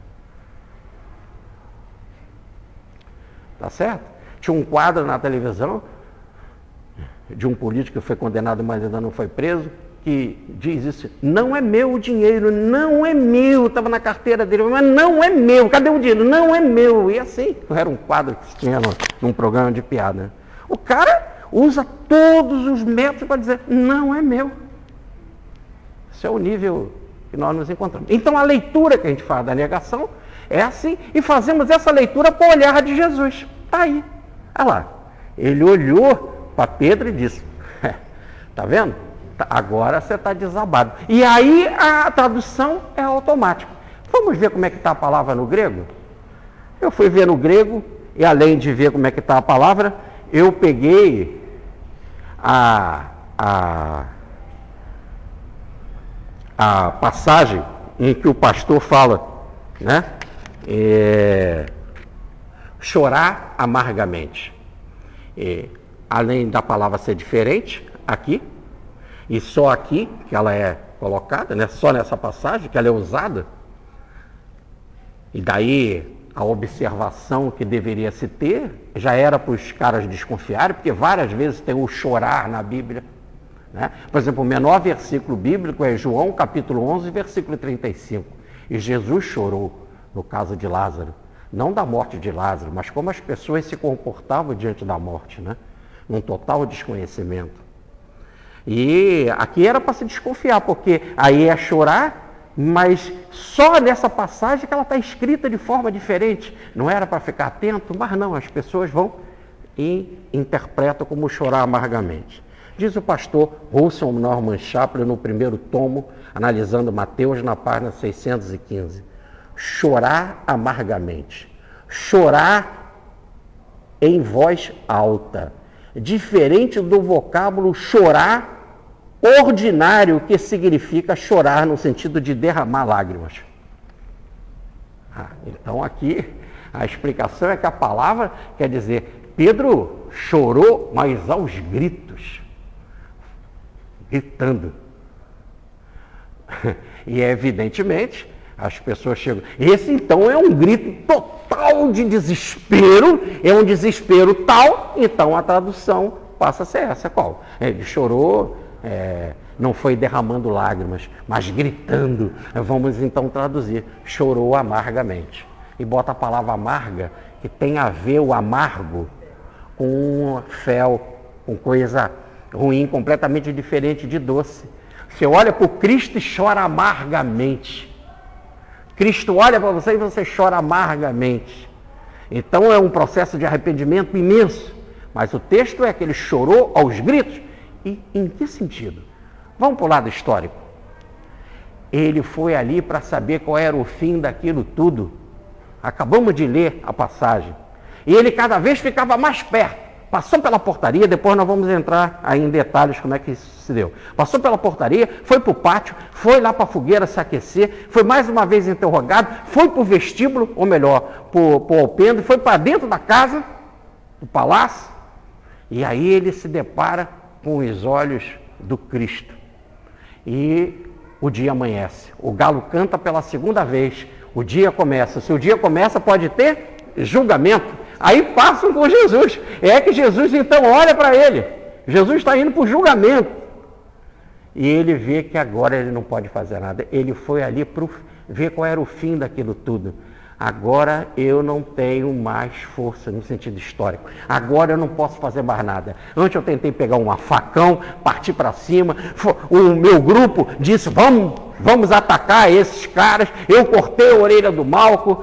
Tá certo? Tinha um quadro na televisão de um político que foi condenado, mas ainda não foi preso, que diz isso: não é meu o dinheiro, não é meu. Estava na carteira dele, mas não é meu. Cadê o dinheiro? Não é meu. E assim, era um quadro que tinha num programa de piada. O cara usa todos os métodos para dizer, não é meu. Esse é o nível que nós nos encontramos. Então a leitura que a gente faz da negação é assim, e fazemos essa leitura com o olhar de Jesus. Está aí. Olha lá. Ele olhou para Pedro e disse, está vendo? Agora você está desabado. E aí a tradução é automática. Vamos ver como é que está a palavra no grego? Eu fui ver no grego, E além de ver como é que está a palavra, eu peguei a passagem em que o pastor fala, né? Chorar amargamente. Além da palavra ser diferente, aqui, e só aqui que ela é colocada, né? Só nessa passagem que ela é usada, e daí a observação que deveria se ter já era para os caras desconfiarem, porque várias vezes tem o chorar na Bíblia, né? Por exemplo, o menor versículo bíblico é João capítulo 11, versículo 35. E Jesus chorou no caso de Lázaro. Não da morte de Lázaro, mas como as pessoas se comportavam diante da morte, né? Num total desconhecimento. E aqui era para se desconfiar, porque aí é chorar, mas só nessa passagem que ela está escrita de forma diferente. Não era para ficar atento, mas não, as pessoas vão e interpretam como chorar amargamente. Diz o pastor Russell Norman Chaplin no primeiro tomo, analisando Mateus na página 615. Chorar amargamente. Chorar em voz alta. Diferente do vocábulo chorar ordinário, que significa chorar no sentido de derramar lágrimas. Então aqui a explicação é que a palavra quer dizer, Pedro chorou, mas aos gritos, gritando. E evidentemente as pessoas chegam. Esse então é um grito total de desespero, é um desespero tal, então a tradução passa a ser essa. Qual? Ele chorou, não foi derramando lágrimas, mas gritando. Vamos então traduzir, chorou amargamente. E bota a palavra amarga, que tem a ver o amargo com fel, com coisa ruim, completamente diferente de doce. Você olha para o Cristo e chora amargamente. Cristo olha para você e você chora amargamente. Então é um processo de arrependimento imenso. Mas o texto é que ele chorou aos gritos. E em que sentido? Vamos para o lado histórico. Ele foi ali para saber qual era o fim daquilo tudo. Acabamos de ler a passagem. E ele cada vez ficava mais perto. Passou pela portaria, depois nós vamos entrar aí em detalhes como é que isso se deu. Passou pela portaria, foi para o pátio, foi lá para a fogueira se aquecer, foi mais uma vez interrogado, foi para o vestíbulo, ou melhor, para o alpendre, foi para dentro da casa, do palácio, e aí ele se depara com os olhos do Cristo. E o dia amanhece, o galo canta pela segunda vez, o dia começa. Se o dia começa, pode ter julgamento. Aí passam com Jesus. É que Jesus então olha para ele. Jesus está indo para o julgamento. E ele vê que agora ele não pode fazer nada. Ele foi ali para ver qual era o fim daquilo tudo. Agora eu não tenho mais força no sentido histórico. Agora eu não posso fazer mais nada. Antes eu tentei pegar um facão, partir para cima. O meu grupo disse, vamos atacar esses caras. Eu cortei a orelha do Malco.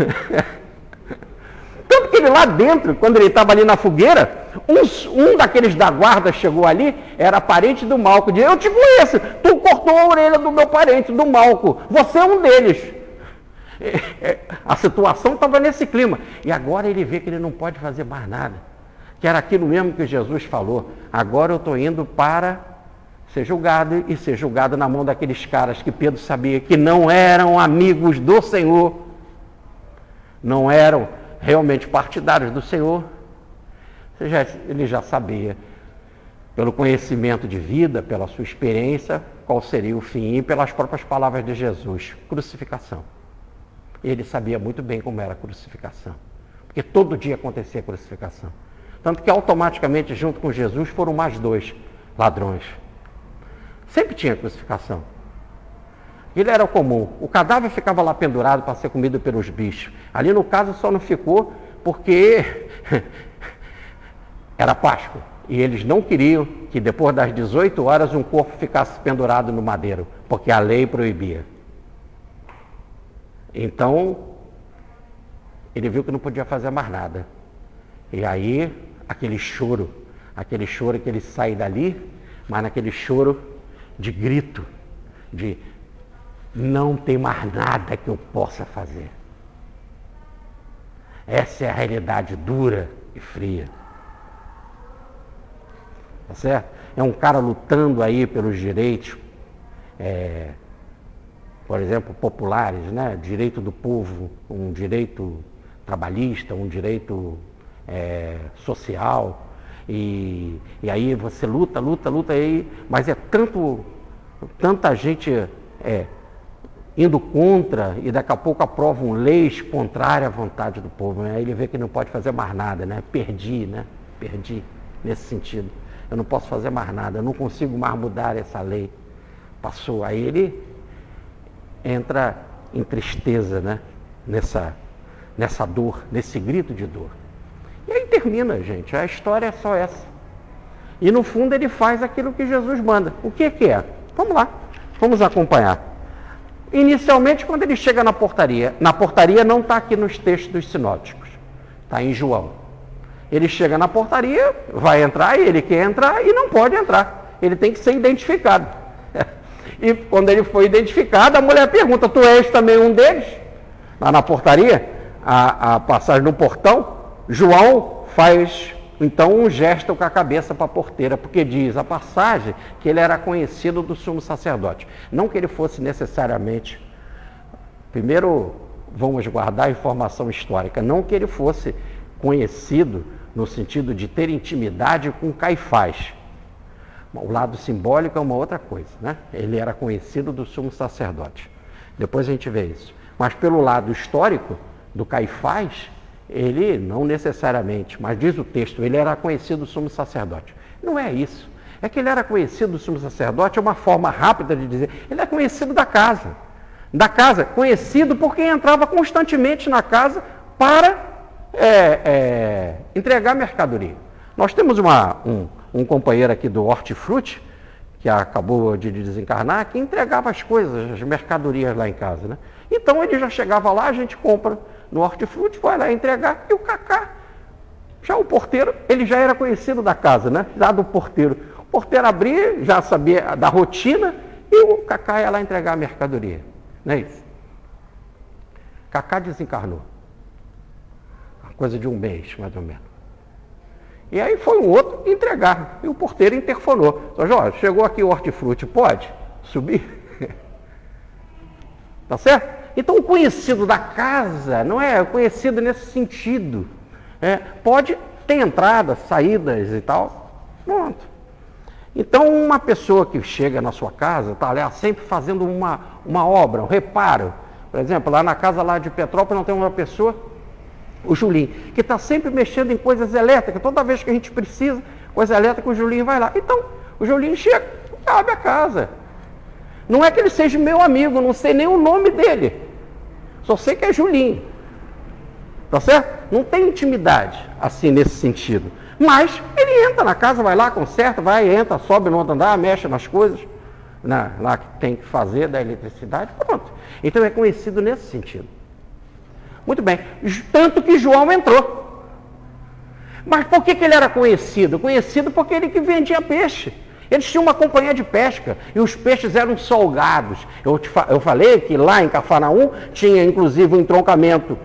Tanto que ele lá dentro, quando ele estava ali na fogueira, um daqueles da guarda chegou ali, era parente do Malco, disse, eu te conheço, tu cortou a orelha do meu parente, do Malco, você é um deles. A situação estava nesse clima. E agora ele vê que ele não pode fazer mais nada. Que era aquilo mesmo que Jesus falou. Agora eu estou indo para ser julgado, e ser julgado na mão daqueles caras que Pedro sabia que não eram amigos do Senhor, não eram realmente partidários do Senhor. Ele já sabia, pelo conhecimento de vida, pela sua experiência, qual seria o fim, e pelas próprias palavras de Jesus, crucificação. Ele sabia muito bem como era a crucificação, porque todo dia acontecia a crucificação. Tanto que automaticamente, junto com Jesus, foram mais 2 ladrões. Sempre tinha crucificação. Ele era comum. O cadáver ficava lá pendurado para ser comido pelos bichos. Ali no caso só não ficou porque era Páscoa. E eles não queriam que depois das 18 horas um corpo ficasse pendurado no madeiro, porque a lei proibia. Então, ele viu que não podia fazer mais nada. E aí, aquele choro que ele sai dali, mas naquele choro de grito, de não tem mais nada que eu possa fazer. Essa é a realidade dura e fria. Tá certo? É um cara lutando aí pelos direitos, por exemplo, populares, né? Direito do povo, um direito trabalhista, um direito social. E aí você luta aí, mas é tanta gente indo contra, e daqui a pouco aprovam leis contrárias à vontade do povo. Aí ele vê que não pode fazer mais nada, né? Perdi nesse sentido. Eu não posso fazer mais nada, eu não consigo mais mudar essa lei. Passou. Aí ele entra em tristeza, né? Nessa dor, nesse grito de dor. E aí termina, gente. A história é só essa. E no fundo ele faz aquilo que Jesus manda. O que é? Vamos lá, vamos acompanhar. Inicialmente, quando ele chega na portaria não está aqui nos textos dos sinóticos, está em João. Ele chega na portaria, vai entrar, e ele quer entrar e não pode entrar. Ele tem que ser identificado. E quando ele foi identificado, a mulher pergunta: tu és também um deles? Lá na portaria, a passagem no portão, João faz então um gesto com a cabeça para a porteira, porque diz a passagem que ele era conhecido do sumo sacerdote. Não que ele fosse necessariamente, primeiro vamos guardar a informação histórica, não que ele fosse conhecido no sentido de ter intimidade com Caifás. O lado simbólico é uma outra coisa, né? Ele era conhecido do sumo sacerdote. Depois a gente vê isso. Mas pelo lado histórico do Caifás, ele não necessariamente, mas diz o texto, ele era conhecido do sumo sacerdote. Não é isso. É que ele era conhecido do sumo sacerdote, é uma forma rápida de dizer, ele é conhecido da casa. Da casa, conhecido porque entrava constantemente na casa para entregar mercadoria. Nós temos um companheiro aqui do Hortifruti, que acabou de desencarnar, que entregava as coisas, as mercadorias lá em casa, né? Então ele já chegava lá, a gente compra no Hortifruti, vai lá entregar, e o Cacá, já o porteiro, ele já era conhecido da casa, né? Já do porteiro. O porteiro abria, já sabia da rotina, e o Cacá ia lá entregar a mercadoria. Não é isso? Cacá desencarnou. Coisa de um mês, mais ou menos. E aí foi um outro entregar, e o porteiro interfonou. Só Jorge, chegou aqui o Hortifruti, pode subir? Tá certo? Então o conhecido da casa não é conhecido nesse sentido. Pode ter entradas, saídas e tal. Pronto. Então uma pessoa que chega na sua casa, está lá sempre fazendo uma obra, um reparo. Por exemplo, lá na casa lá de Petrópolis não tem uma pessoa, o Julinho, que está sempre mexendo em coisas elétricas. Toda vez que a gente precisa, coisa elétrica, o Julinho vai lá. Então, o Julinho chega, abre a casa. Não é que ele seja meu amigo, não sei nem o nome dele. Só sei que é Julinho. Tá certo? Não tem intimidade, assim, nesse sentido. Mas ele entra na casa, vai lá, conserta, entra, sobe no outro andar, mexe nas coisas, lá que tem que fazer da eletricidade, pronto. Então é conhecido nesse sentido. Muito bem, tanto que João entrou. Mas por que ele era conhecido? Conhecido porque ele que vendia peixe. Eles tinham uma companhia de pesca e os peixes eram salgados. Eu falei que lá em Cafarnaum tinha inclusive um entroncamento,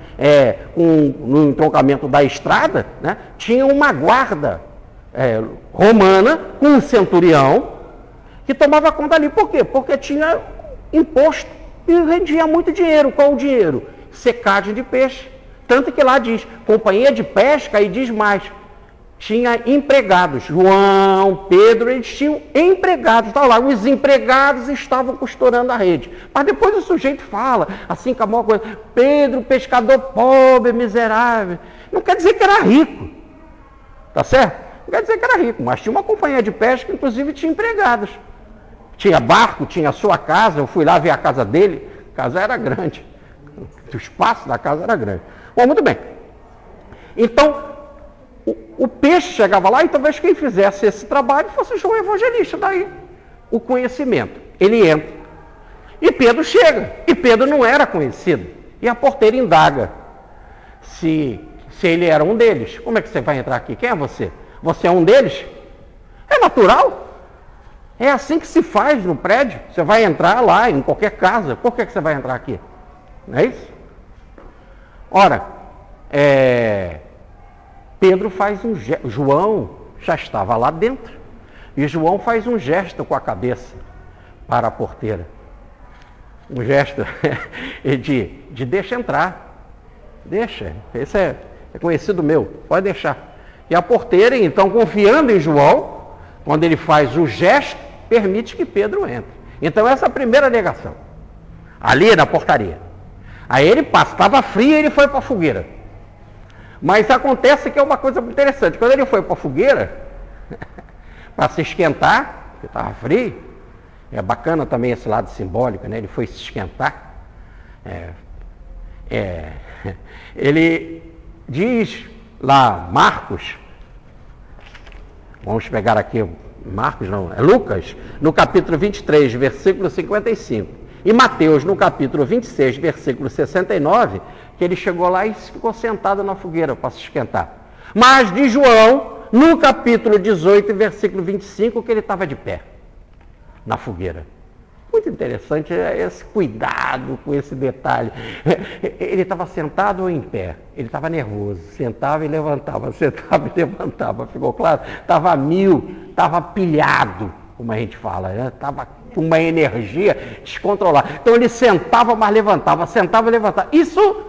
no entroncamento da estrada, né, tinha uma guarda romana com um centurião que tomava conta ali. Por quê? Porque tinha imposto e rendia muito dinheiro. Qual o dinheiro? Secagem de peixe. Tanto que lá diz, companhia de pesca, e diz mais, tinha empregados. João, Pedro, eles tinham empregados. Tá lá, os empregados estavam costurando a rede. Mas depois o sujeito fala, assim com a maior coisa, Pedro, pescador pobre, miserável. Não quer dizer que era rico. Tá certo? Não quer dizer que era rico, mas tinha uma companhia de pesca, inclusive tinha empregados. Tinha barco, tinha a sua casa, eu fui lá ver a casa dele, a casa era grande. O espaço da casa era grande. Bom, muito bem. Então, o peixe chegava lá e talvez quem fizesse esse trabalho fosse João Evangelista. Daí, o conhecimento. Ele entra. E Pedro chega. E Pedro não era conhecido. E a porteira indaga se ele era um deles. Como é que você vai entrar aqui? Quem é você? Você é um deles? É natural. É assim que se faz no prédio. Você vai entrar lá em qualquer casa. Por que você vai entrar aqui? Não é isso? Ora, Pedro faz um gesto, João já estava lá dentro, e João faz um gesto com a cabeça para a porteira. Um gesto de deixa entrar. Deixa, esse é conhecido meu, pode deixar. E a porteira, então, confiando em João, quando ele faz o gesto, permite que Pedro entre. Então, essa é a primeira negação. Ali na portaria. Aí ele passa, estava frio e ele foi para a fogueira. Mas acontece que é uma coisa muito interessante. Quando ele foi para a fogueira, para se esquentar, porque estava frio, é bacana também esse lado simbólico, né? Ele foi se esquentar. Ele diz lá, Marcos, vamos pegar aqui, Marcos não, é Lucas, no capítulo 23, versículo 55, e Mateus, no capítulo 26, versículo 69, que ele chegou lá e ficou sentado na fogueira para se esquentar. Mas de João, no capítulo 18, versículo 25, que ele estava de pé na fogueira. Muito interessante esse cuidado com esse detalhe. Ele estava sentado ou em pé? Ele estava nervoso, sentava e levantava, ficou claro? Estava a mil, estava pilhado, como a gente fala, né? Estava com uma energia descontrolada. Então ele sentava, mas levantava, sentava e levantava. Isso,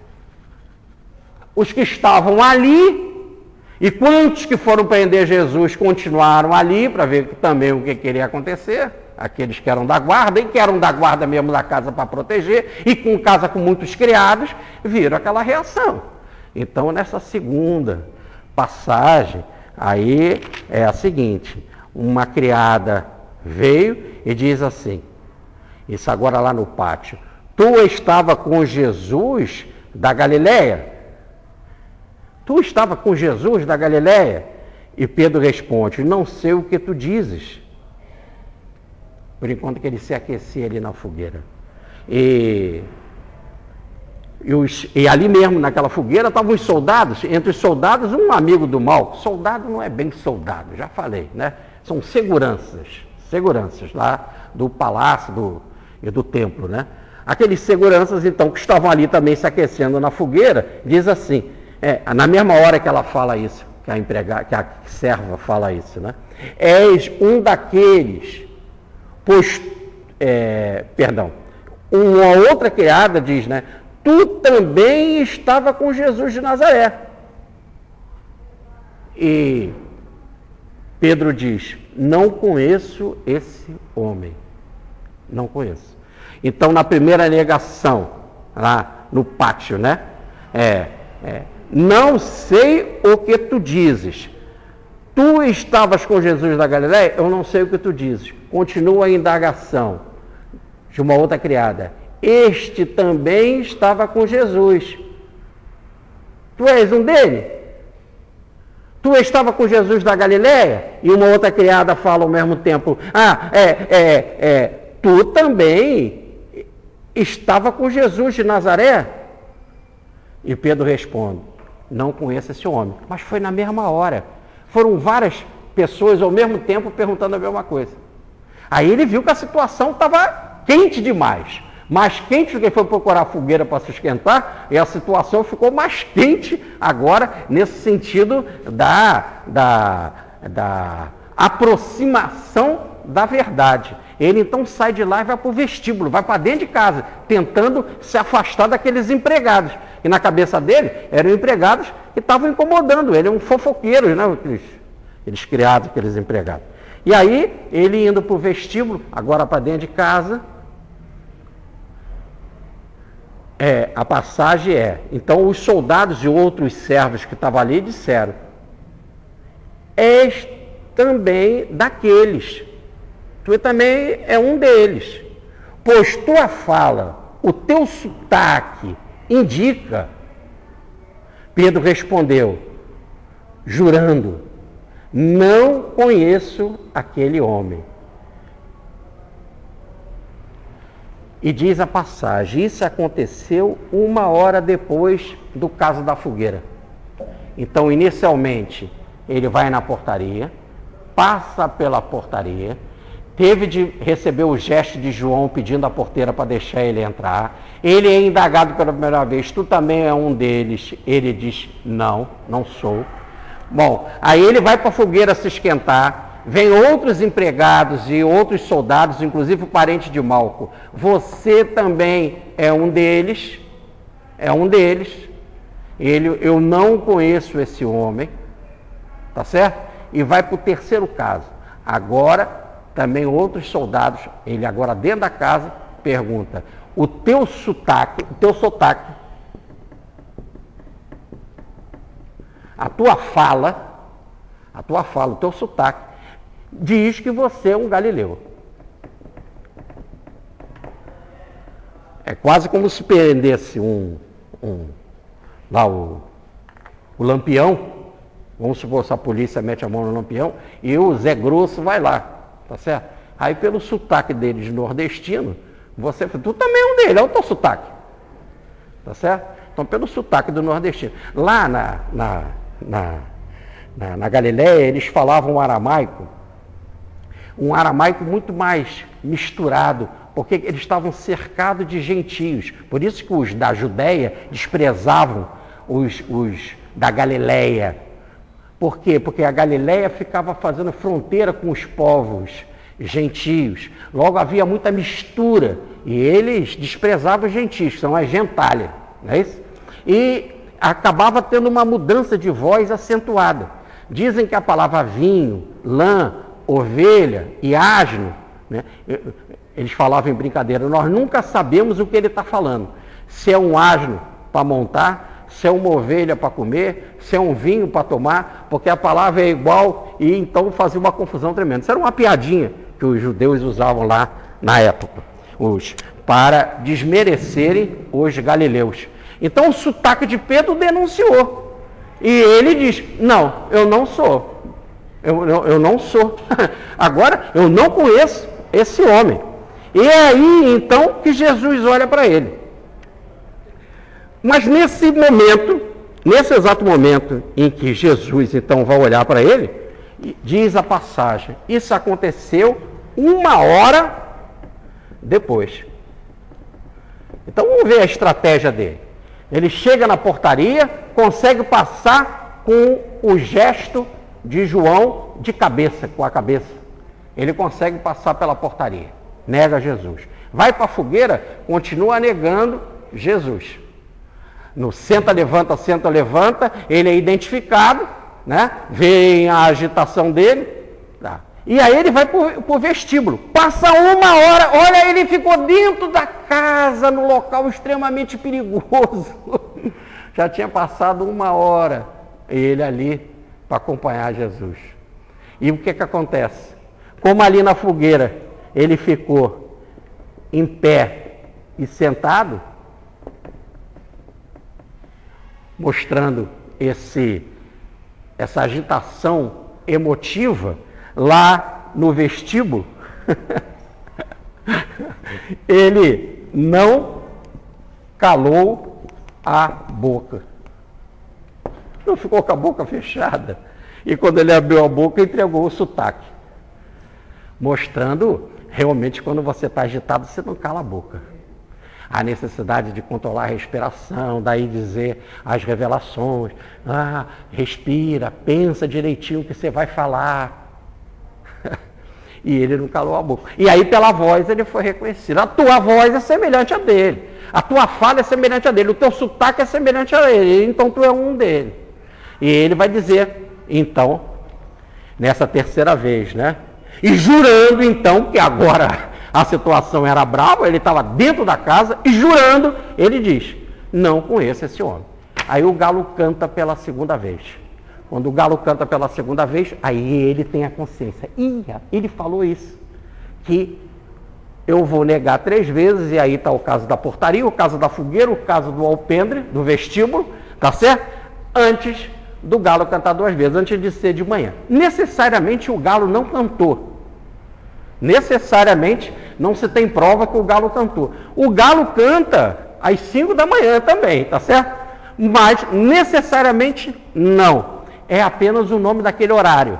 os que estavam ali, e quantos que foram prender Jesus continuaram ali para ver também o que queria acontecer. Aqueles que eram da guarda, e que eram da guarda mesmo da casa para proteger, e com casa com muitos criados, viram aquela reação. Então, nessa segunda passagem, aí é a seguinte, uma criada veio e diz assim, isso agora lá no pátio, tu estava com Jesus da Galileia? Tu estava com Jesus da Galileia? E Pedro responde, não sei o que tu dizes. Por enquanto que ele se aquecia ali na fogueira. E ali mesmo, naquela fogueira, estavam os soldados. Entre os soldados, um amigo do mal. Soldado não é bem soldado, já falei, né? São seguranças lá do palácio e do templo, né? Aqueles seguranças, então, que estavam ali também se aquecendo na fogueira, diz assim, na mesma hora que ela fala isso, que a serva fala isso, né? És um daqueles... uma outra criada diz, né? Tu também estava com Jesus de Nazaré. E Pedro diz, não conheço esse homem. Não conheço. Então, na primeira negação, lá no pátio, né? Não sei o que tu dizes. Tu estavas com Jesus da Galileia? Eu não sei o que tu dizes. Continua a indagação de uma outra criada. Este também estava com Jesus. Tu és um dele? Tu estava com Jesus da Galileia? E uma outra criada fala ao mesmo tempo, tu também estava com Jesus de Nazaré? E Pedro responde, não conheço esse homem. Mas foi na mesma hora. Foram várias pessoas ao mesmo tempo perguntando a mesma coisa. Aí ele viu que a situação estava quente demais. Mais quente do que ele foi procurar fogueira para se esquentar, e a situação ficou mais quente agora, nesse sentido da aproximação da verdade. Ele então sai de lá e vai para o vestíbulo, vai para dentro de casa, tentando se afastar daqueles empregados. E na cabeça dele eram empregados que estavam incomodando ele, um fofoqueiro, né? Aqueles criados, aqueles empregados. E aí, ele indo para o vestíbulo, agora para dentro de casa, a passagem então os soldados e outros servos que estavam ali disseram, és também daqueles, tu também é um deles, pois tua fala, o teu sotaque indica. Pedro respondeu, jurando, não conheço aquele homem. E diz a passagem, isso aconteceu 1 hora depois do caso da fogueira. Então, inicialmente, ele vai na portaria, passa pela portaria, teve de receber o gesto de João pedindo à porteira para deixar ele entrar. Ele é indagado pela primeira vez, tu também é um deles. Ele diz, não, não sou. Bom, aí ele vai para a fogueira se esquentar, vem outros empregados e outros soldados, inclusive o parente de Malco. Você também é um deles, eu não conheço esse homem, tá certo? E vai para o terceiro caso. Agora, também outros soldados, ele agora dentro da casa, pergunta, o teu sotaque, a tua fala, o teu sotaque, diz que você é um galileu. É quase como se prendesse lá o Lampião, vamos supor se a polícia mete a mão no Lampião, e o Zé Grosso vai lá, tá certo? Aí pelo sotaque deles nordestino, tu também é um dele, é o teu sotaque, tá certo? Então pelo sotaque do nordestino. Lá na Galiléia eles falavam um aramaico muito mais misturado, porque eles estavam cercados de gentios. Por isso que os da Judéia desprezavam os da Galiléia. Por quê? Porque a Galiléia ficava fazendo fronteira com os povos gentios. Logo havia muita mistura. E eles desprezavam os gentios, que são as gentalhas. Não é isso? E acabava tendo uma mudança de voz acentuada. Dizem que a palavra vinho, lã, ovelha e asno, né? Eles falavam em brincadeira, nós nunca sabemos o que ele está falando. Se é um asno para montar, se é uma ovelha para comer, se é um vinho para tomar, porque a palavra é igual e então fazia uma confusão tremenda. Isso era uma piadinha que os judeus usavam lá na época, para desmerecerem os galileus. Então o sotaque de Pedro denunciou. E ele diz, não, eu não sou. Eu não sou. Agora, eu não conheço esse homem. E é aí, então, que Jesus olha para ele. Mas nesse exato momento em que Jesus, então, vai olhar para ele, diz a passagem, isso aconteceu 1 hora depois. Então, vamos ver a estratégia dele. Ele chega na portaria, consegue passar com o gesto de João de cabeça, com a cabeça. Ele consegue passar pela portaria, nega Jesus. Vai para a fogueira, continua negando Jesus. No senta, levanta, ele é identificado, né? Vem a agitação dele, tá? E aí ele vai para o vestíbulo, passa 1 hora, olha, ele ficou dentro da casa, no local extremamente perigoso. Já tinha passado 1 hora, ele ali para acompanhar Jesus. E o que acontece? Como ali na fogueira ele ficou em pé e sentado, mostrando essa agitação emotiva, lá no vestíbulo, ele não calou a boca. Não ficou com a boca fechada. E quando ele abriu a boca, entregou o sotaque. Mostrando, realmente, quando você está agitado, você não cala a boca. A necessidade de controlar a respiração, daí dizer as revelações. Respira, pensa direitinho o que você vai falar. E ele não calou a boca. E aí, pela voz, ele foi reconhecido. A tua voz é semelhante a dele. A tua fala é semelhante a dele. O teu sotaque é semelhante a ele. Então, tu é um dele. E ele vai dizer, então, nessa terceira vez, né? E jurando, então, que agora a situação era brava, ele estava dentro da casa, e jurando, ele diz, não conheço esse homem. Aí o galo canta pela segunda vez. Quando o galo canta pela segunda vez, aí ele tem a consciência. Ele falou isso, que eu vou negar 3 vezes, e aí está o caso da portaria, o caso da fogueira, o caso do alpendre, do vestíbulo, tá certo? Antes do galo cantar 2 vezes, antes de ser de manhã. Necessariamente o galo não cantou. Necessariamente não se tem prova que o galo cantou. O galo canta às 5 da manhã também, tá certo? Mas necessariamente não. É apenas o nome daquele horário.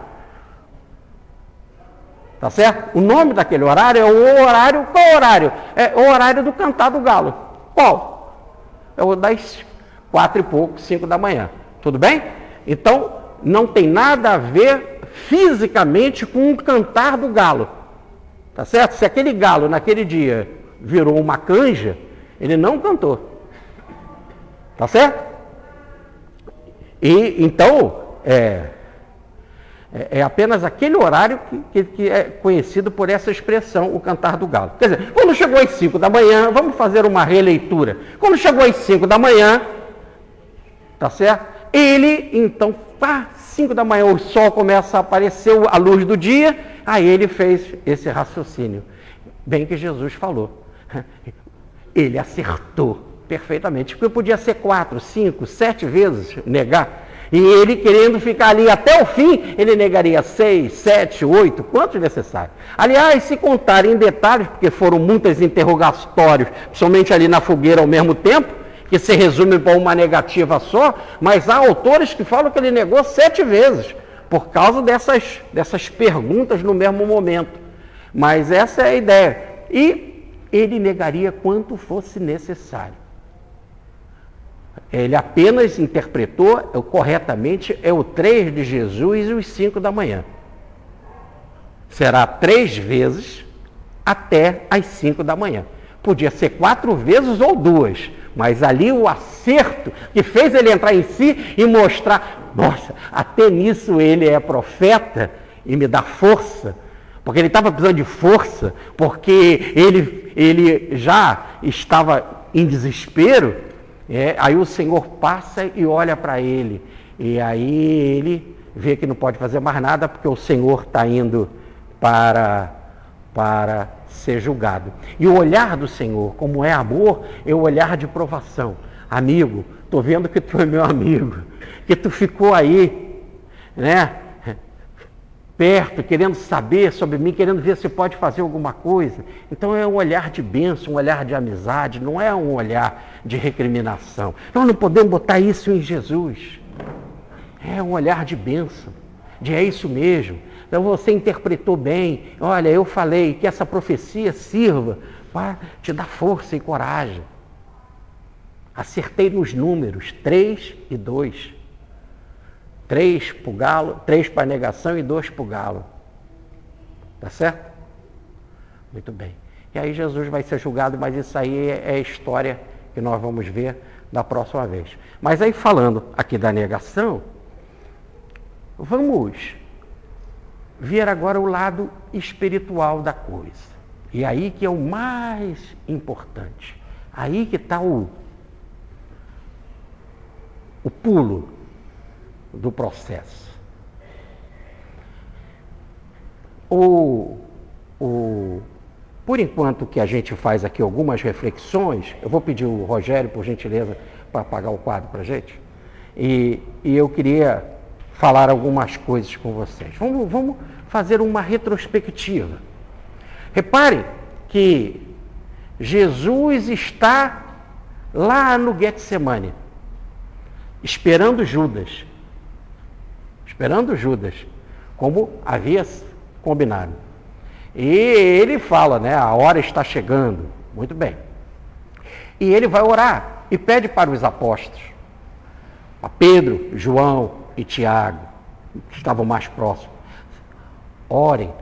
Tá certo? O nome daquele horário é o horário. Qual horário? É o horário do cantar do galo. Qual? É o das 4 e pouco, 5 da manhã. Tudo bem? Então, não tem nada a ver fisicamente com o cantar do galo. Tá certo? Se aquele galo naquele dia virou uma canja, ele não cantou. Tá certo? E então, é apenas aquele horário que é conhecido por essa expressão, o cantar do galo. Quer dizer, quando chegou às 5 da manhã, vamos fazer uma releitura. Quando chegou às 5 da manhã, tá certo? Ele, então, 5 da manhã, o sol começa a aparecer, a luz do dia, aí ele fez esse raciocínio. Bem que Jesus falou. Ele acertou perfeitamente, porque podia ser 4, 5, 7 vezes negar. E ele querendo ficar ali até o fim, ele negaria 6, 7, 8, quantos necessário. Aliás, se contar em detalhes, porque foram muitos interrogatórios, somente ali na fogueira ao mesmo tempo, que se resume para uma negativa só, mas há autores que falam que ele negou 7 vezes, por causa dessas perguntas no mesmo momento. Mas essa é a ideia. E ele negaria quanto fosse necessário. Ele apenas interpretou corretamente, o 3 de Jesus e os 5 da manhã. Será 3 vezes até as 5 da manhã. Podia ser 4 vezes ou 2, mas ali o acerto que fez ele entrar em si e mostrar, nossa, até nisso ele é profeta e me dá força, porque ele estava precisando de força, porque ele já estava em desespero. Aí o Senhor passa e olha para ele, e aí ele vê que não pode fazer mais nada, porque o Senhor está indo para ser julgado. E o olhar do Senhor, como é amor, é o olhar de provação. Amigo, estou vendo que tu é meu amigo, que tu ficou aí, né, perto, querendo saber sobre mim, querendo ver se pode fazer alguma coisa. Então é um olhar de bênção, um olhar de amizade, não é um olhar de recriminação. Nós não podemos botar isso em Jesus. É um olhar de bênção, de é isso mesmo. Então você interpretou bem, olha, eu falei que essa profecia sirva para te dar força e coragem. Acertei nos números, 3 e 2. 3 para o galo, 3 para a negação e 2 para o galo. Tá certo? Muito bem. E aí Jesus vai ser julgado, mas isso aí é a história que nós vamos ver da próxima vez. Mas aí falando aqui da negação, vamos ver agora o lado espiritual da coisa. E aí que é o mais importante. Aí que está o pulo do processo. Por enquanto que a gente faz aqui algumas reflexões, eu vou pedir o Rogério, por gentileza, para apagar o quadro para a gente, e eu queria falar algumas coisas com vocês. Vamos fazer uma retrospectiva. Reparem que Jesus está lá no Getsemane, esperando Judas, como havia combinado. E ele fala, né, a hora está chegando. Muito bem. E ele vai orar e pede para os apóstolos, a Pedro, João e Tiago, que estavam mais próximos, orem.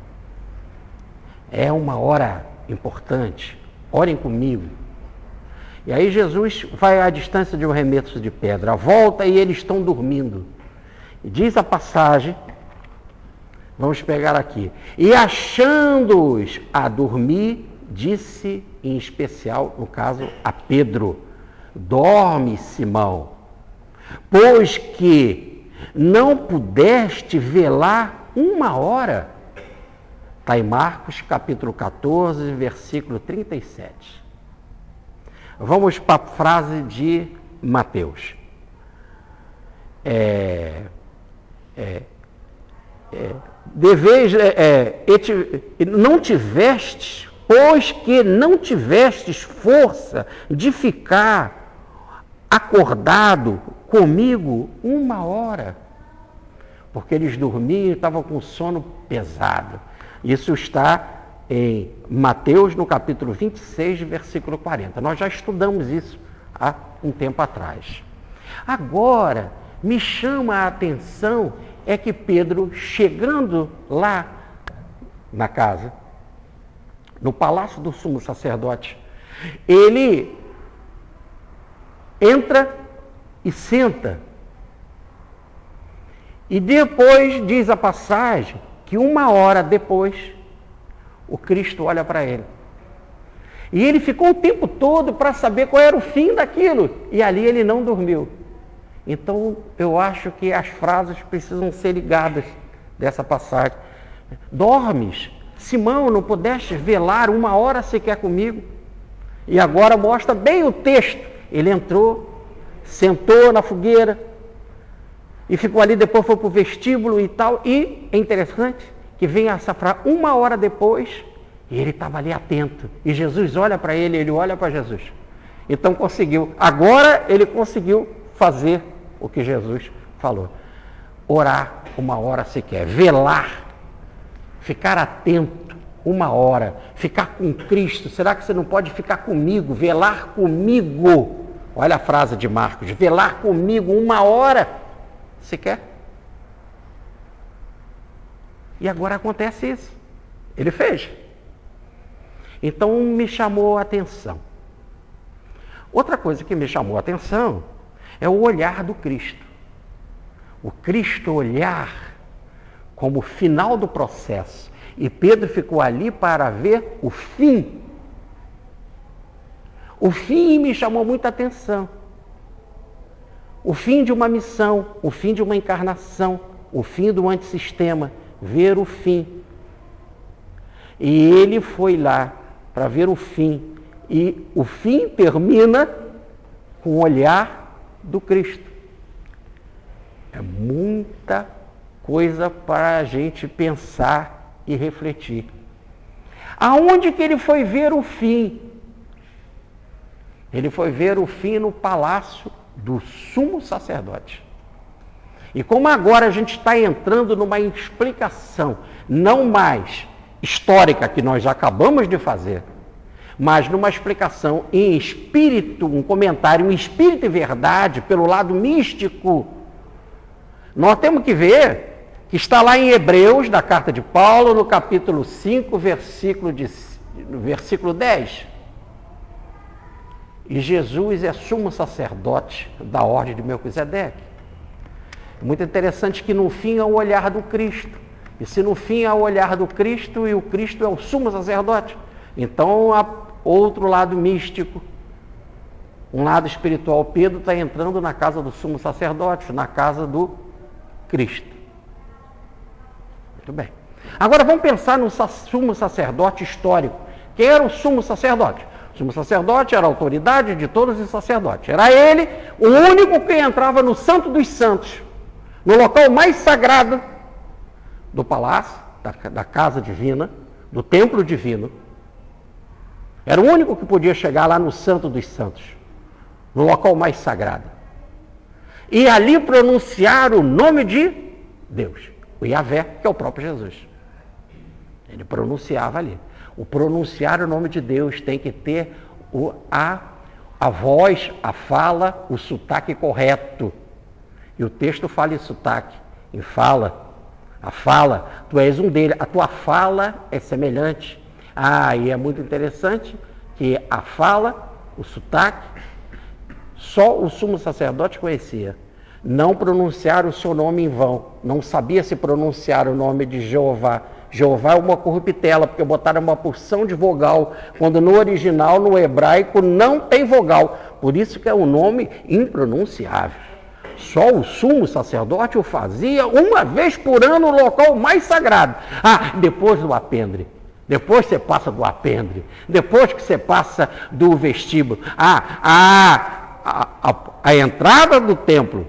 É uma hora importante. Orem comigo. E aí Jesus vai à distância de um arremesso de pedra, volta e eles estão dormindo. E diz a passagem, vamos pegar aqui, e achando-os a dormir, disse em especial, no caso, a Pedro, dorme, Simão, pois que não pudeste velar 1 hora. Está em Marcos capítulo 14, versículo 37. Vamos para a frase de Mateus. Não tivestes, pois que não tivestes força de ficar acordado comigo 1 hora. Porque eles dormiam e estavam com sono pesado. Isso está em Mateus, no capítulo 26, versículo 40. Nós já estudamos isso há um tempo atrás. Agora, me chama a atenção é que Pedro, chegando lá na casa, no palácio do sumo sacerdote, ele entra e senta. E depois diz a passagem que 1 hora depois, o Cristo olha para ele. E ele ficou o tempo todo para saber qual era o fim daquilo. E ali ele não dormiu. Então, eu acho que as frases precisam ser ligadas dessa passagem. Dormes, Simão, não pudeste velar 1 hora sequer comigo? E agora mostra bem o texto. Ele entrou, sentou na fogueira, e ficou ali, depois foi para o vestíbulo e tal. E é interessante que vem essa frase, 1 hora depois, e ele estava ali atento. E Jesus olha para ele, ele olha para Jesus. Então conseguiu, agora ele conseguiu fazer o que Jesus falou. Orar 1 hora sequer, velar, ficar atento 1 hora, ficar com Cristo. Será que você não pode ficar comigo, velar comigo? Olha a frase de Marcos, velar comigo 1 hora sequer. E agora acontece isso. Ele fez. Então me chamou a atenção. Outra coisa que me chamou a atenção é o olhar do Cristo. O Cristo olhar como o final do processo. E Pedro ficou ali para ver o fim. O fim me chamou muita atenção. O fim de uma missão, o fim de uma encarnação, o fim do antissistema, ver o fim. E ele foi lá para ver o fim. E o fim termina com o olhar do Cristo. É muita coisa para a gente pensar e refletir. Aonde que ele foi ver o fim? Ele foi ver o fim no palácio do sumo sacerdote. E como agora a gente está entrando numa explicação, não mais histórica, que nós já acabamos de fazer, mas numa explicação em espírito, um comentário em espírito e verdade, pelo lado místico, nós temos que ver que está lá em Hebreus, da carta de Paulo, no capítulo 5, versículo 10. E Jesus é sumo sacerdote da ordem de Melquisedeque. É muito interessante que no fim é o olhar do Cristo. E se no fim é o olhar do Cristo, e o Cristo é o sumo sacerdote, então há outro lado místico, um lado espiritual. Pedro está entrando na casa do sumo sacerdote, na casa do Cristo. Muito bem. Agora vamos pensar no sumo sacerdote histórico. Quem era o sumo sacerdote? O sumo sacerdote era a autoridade de todos os sacerdotes. Era ele o único que entrava no Santo dos Santos, no local mais sagrado do palácio, da casa divina, do templo divino. Era o único que podia chegar lá no Santo dos Santos, no local mais sagrado. E ali pronunciar o nome de Deus, o Yahvé, que é o próprio Jesus. Ele pronunciava ali. O pronunciar o nome de Deus tem que ter a voz, a fala, o sotaque correto. E o texto fala em sotaque, em fala. A fala, tu és um deles, a tua fala é semelhante. E é muito interessante que a fala, o sotaque, só o sumo sacerdote conhecia. Não pronunciar o seu nome em vão. Não sabia se pronunciar o nome de Jeová. Jeová é uma corruptela, porque botaram uma porção de vogal, quando no original, no hebraico, não tem vogal. Por isso que é um nome impronunciável. Só o sumo sacerdote o fazia uma vez por ano no local mais sagrado. Depois do apendre. Depois você passa do apendre. Depois que você passa do vestíbulo. A entrada do templo.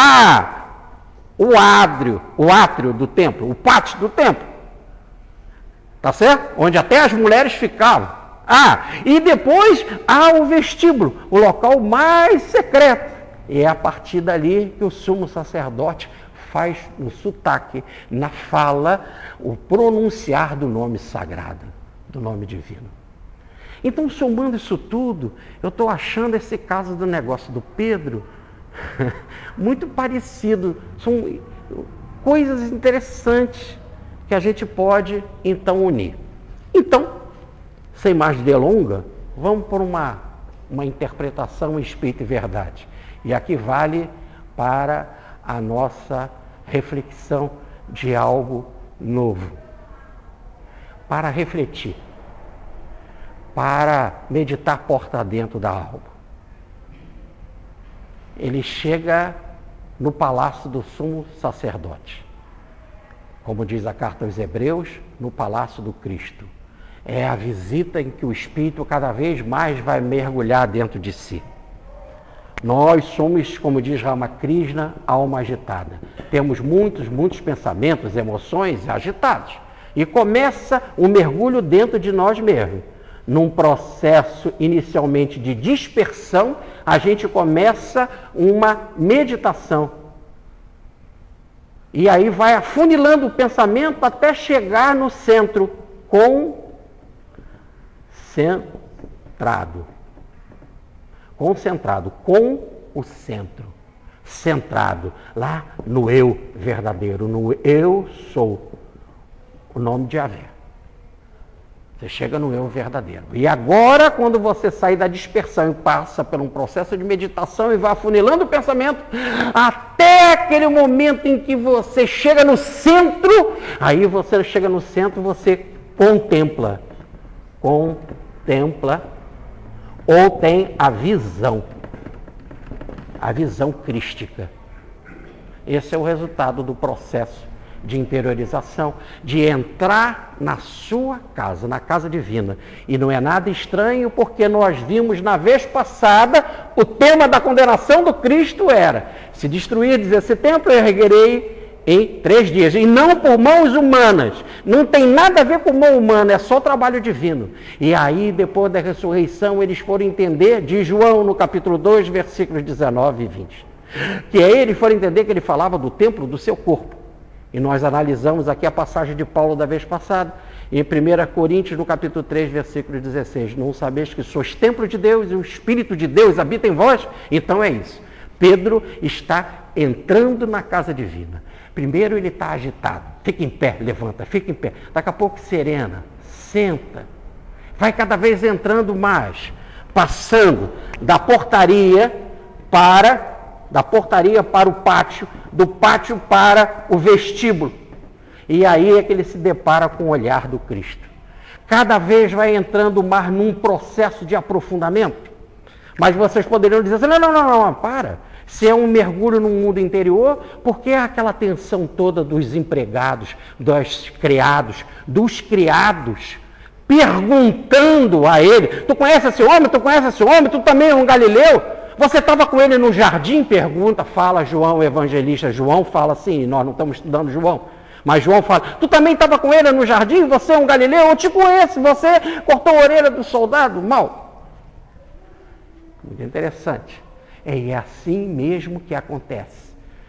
O átrio do templo. O pátio do templo. Tá certo? Onde até as mulheres ficavam. E depois há o vestíbulo. O local mais secreto. E é a partir dali que o sumo sacerdote faz no sotaque, na fala, o pronunciar do nome sagrado. do nome divino. Então, somando isso tudo, eu estou achando esse caso do negócio do Pedro muito parecido. São coisas interessantes que a gente pode, então, unir. Então, sem mais delonga, vamos por uma interpretação espírito e verdade. E aqui vale para a nossa reflexão de algo novo. Para refletir. Para meditar porta dentro da alma. Ele chega no palácio do sumo sacerdote. Como diz a carta aos Hebreus, no palácio do Cristo. É a visita em que o Espírito cada vez mais vai mergulhar dentro de si. Nós somos, como diz Ramakrishna, alma agitada. Temos muitos pensamentos, emoções agitados. E começa o mergulho dentro de nós mesmos. Num processo inicialmente de dispersão, a gente começa uma meditação. E aí vai afunilando o pensamento até chegar no centro, concentrado, com o centro, centrado, lá no eu verdadeiro, no eu sou, o nome de Yahvé. Você chega no eu verdadeiro. E agora, quando você sai da dispersão e passa por um processo de meditação e vai afunilando o pensamento, até aquele momento em que você chega no centro, aí você chega no centro, você contempla, ou tem a visão crística. Esse é o resultado do processo de interiorização, de entrar na sua casa, na casa divina. E não é nada estranho, porque nós vimos na vez passada, o tema da condenação do Cristo era: se destruir esse templo, eu erguerei em 3 dias, e não por mãos humanas. Não tem nada a ver com mão humana, é só trabalho divino. E aí, depois da ressurreição, eles foram entender, de João no capítulo 2, versículos 19 e 20, que aí eles foram entender que ele falava do templo do seu corpo. E nós analisamos aqui a passagem de Paulo da vez passada, em 1 Coríntios, no capítulo 3, versículo 16. Não sabeis que sois templo de Deus e o Espírito de Deus habita em vós? Então é isso. Pedro está entrando na casa divina. Primeiro ele está agitado. Fica em pé, levanta, fica em pé. Daqui a pouco serena, senta. Vai cada vez entrando mais, passando da portaria para o pátio, do pátio para o vestíbulo. E aí é que ele se depara com o olhar do Cristo. Cada vez vai entrando mais num processo de aprofundamento. Mas vocês poderiam dizer assim, não, para. Se é um mergulho no mundo interior, por que aquela tensão toda dos empregados, dos criados, perguntando a ele, tu conhece esse homem? Tu também é um galileu? Você estava com ele no jardim? Pergunta, fala João, o evangelista. João fala assim, nós não estamos estudando João, mas João fala, tu também estava com ele no jardim? Você é um galileu? Eu te conheço, você cortou a orelha do soldado? Mal. Muito interessante. É assim mesmo que acontece.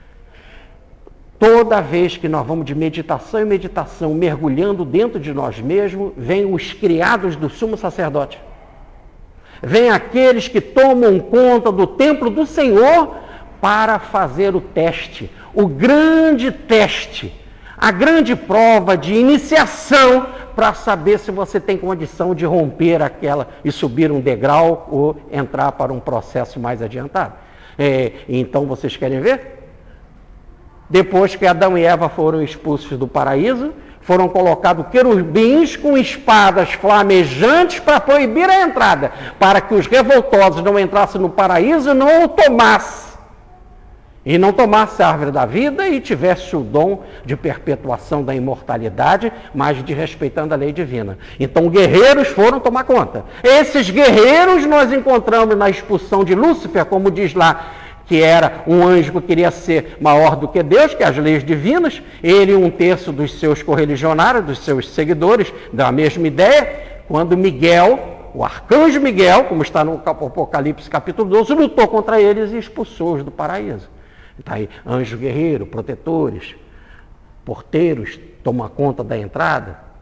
Toda vez que nós vamos de meditação em meditação, mergulhando dentro de nós mesmos, vêm os criados do sumo sacerdote. Vêm aqueles que tomam conta do templo do Senhor para fazer o teste, o grande teste, a grande prova de iniciação para saber se você tem condição de romper aquela e subir um degrau ou entrar para um processo mais adiantado. Então vocês querem ver? Depois que Adão e Eva foram expulsos do paraíso, foram colocados querubins com espadas flamejantes para proibir a entrada, para que os revoltosos não entrassem no paraíso e não o tomassem. E não tomasse a árvore da vida e tivesse o dom de perpetuação da imortalidade, mas de respeitando a lei divina. Então guerreiros foram tomar conta. Esses guerreiros nós encontramos na expulsão de Lúcifer, como diz lá, que era um anjo que queria ser maior do que Deus, que as leis divinas. Ele e 1/3 dos seus correligionários, dos seus seguidores, da mesma ideia, quando Miguel, o arcanjo Miguel, como está no Apocalipse capítulo 12, lutou contra eles e expulsou-os do paraíso. Está aí, anjo guerreiro, protetores, porteiros, toma conta da entrada.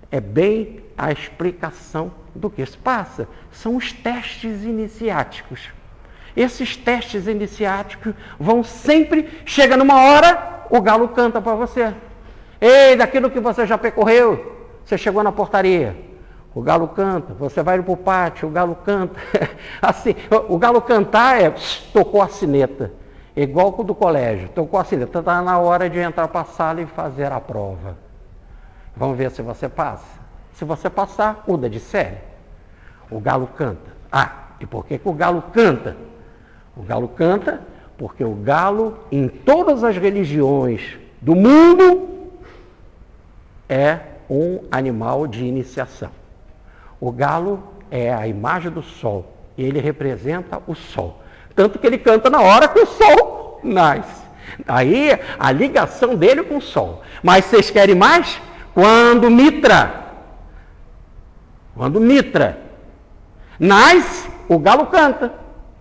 é bem a explicação do que se passa. São os testes iniciáticos. Esses testes iniciáticos vão sempre, chega numa hora, o galo canta para você. Ei, daquilo que você já percorreu, você chegou na portaria, o galo canta, você vai para o pátio, o galo canta. Assim, o galo cantar tocou a sineta, igual o do colégio, tocou a sineta, está na hora de entrar para a sala e fazer a prova. Vamos ver se você passa. Se você passar, muda de série. O galo canta. E por que o galo canta? O galo canta porque o galo, em todas as religiões do mundo, é um animal de iniciação. O galo é a imagem do sol, e ele representa o sol. Tanto que ele canta na hora que o sol nasce. Aí a ligação dele com o sol. Mas vocês querem mais? Quando Mitra nasce, o galo canta.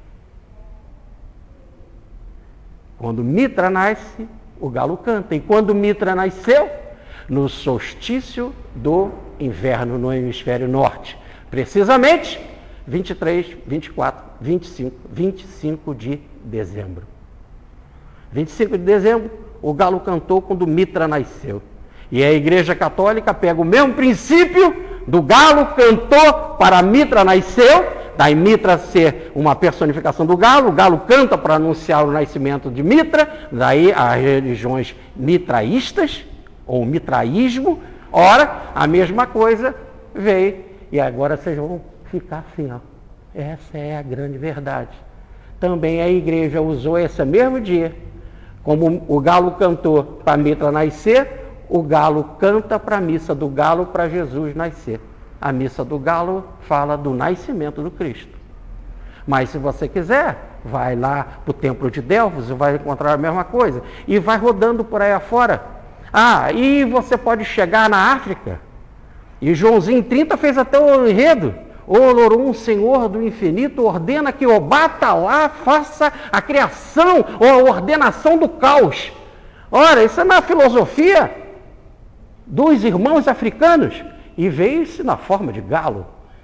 Quando Mitra nasce, o galo canta. E quando Mitra nasceu? No solstício do inverno no hemisfério norte. Precisamente 23, 24, 25 de dezembro. 25 de dezembro, o galo cantou quando Mitra nasceu. E a Igreja Católica pega o mesmo princípio do galo cantou para Mitra nasceu, daí Mitra ser uma personificação do galo, o galo canta para anunciar o nascimento de Mitra, daí as religiões mitraístas, ou mitraísmo. Ora, a mesma coisa veio, e agora vocês vão ficar assim, ó. Essa é a grande verdade. Também a igreja usou esse mesmo dia, como o galo cantou para Mitra nascer, o galo canta para a missa do galo para Jesus nascer. A missa do galo fala do nascimento do Cristo. Mas se você quiser, vai lá para o templo de Delfos e vai encontrar a mesma coisa. E vai rodando por aí afora. E você pode chegar na África. E Joãozinho 30 fez até o enredo. O Lorum, Senhor do Infinito, ordena que Obatalá faça a criação ou a ordenação do caos. Ora, isso é na filosofia dos irmãos africanos. E veio-se na forma de galo.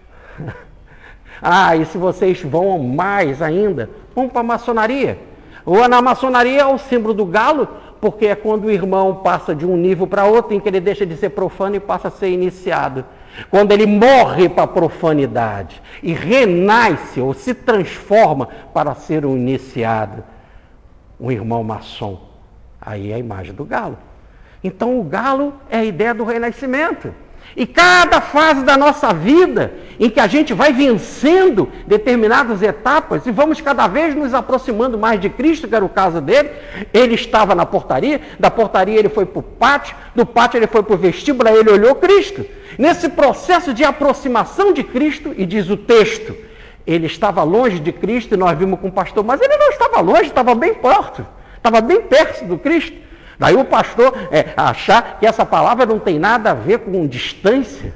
E se vocês vão mais ainda, vão para a maçonaria. Ou na maçonaria é o símbolo do galo, porque é quando o irmão passa de um nível para outro, em que ele deixa de ser profano e passa a ser iniciado. Quando ele morre para a profanidade e renasce ou se transforma para ser um iniciado, um irmão maçom. Aí é a imagem do galo. Então o galo é a ideia do renascimento. E cada fase da nossa vida, em que a gente vai vencendo determinadas etapas e vamos cada vez nos aproximando mais de Cristo, que era o caso dele. Ele estava na portaria, da portaria ele foi para o pátio, do pátio ele foi para o vestíbulo, aí ele olhou Cristo. Nesse processo de aproximação de Cristo, e diz o texto, ele estava longe de Cristo, e nós vimos com o pastor, mas ele não estava longe, estava bem perto do Cristo. Daí o pastor achar que essa palavra não tem nada a ver com distância.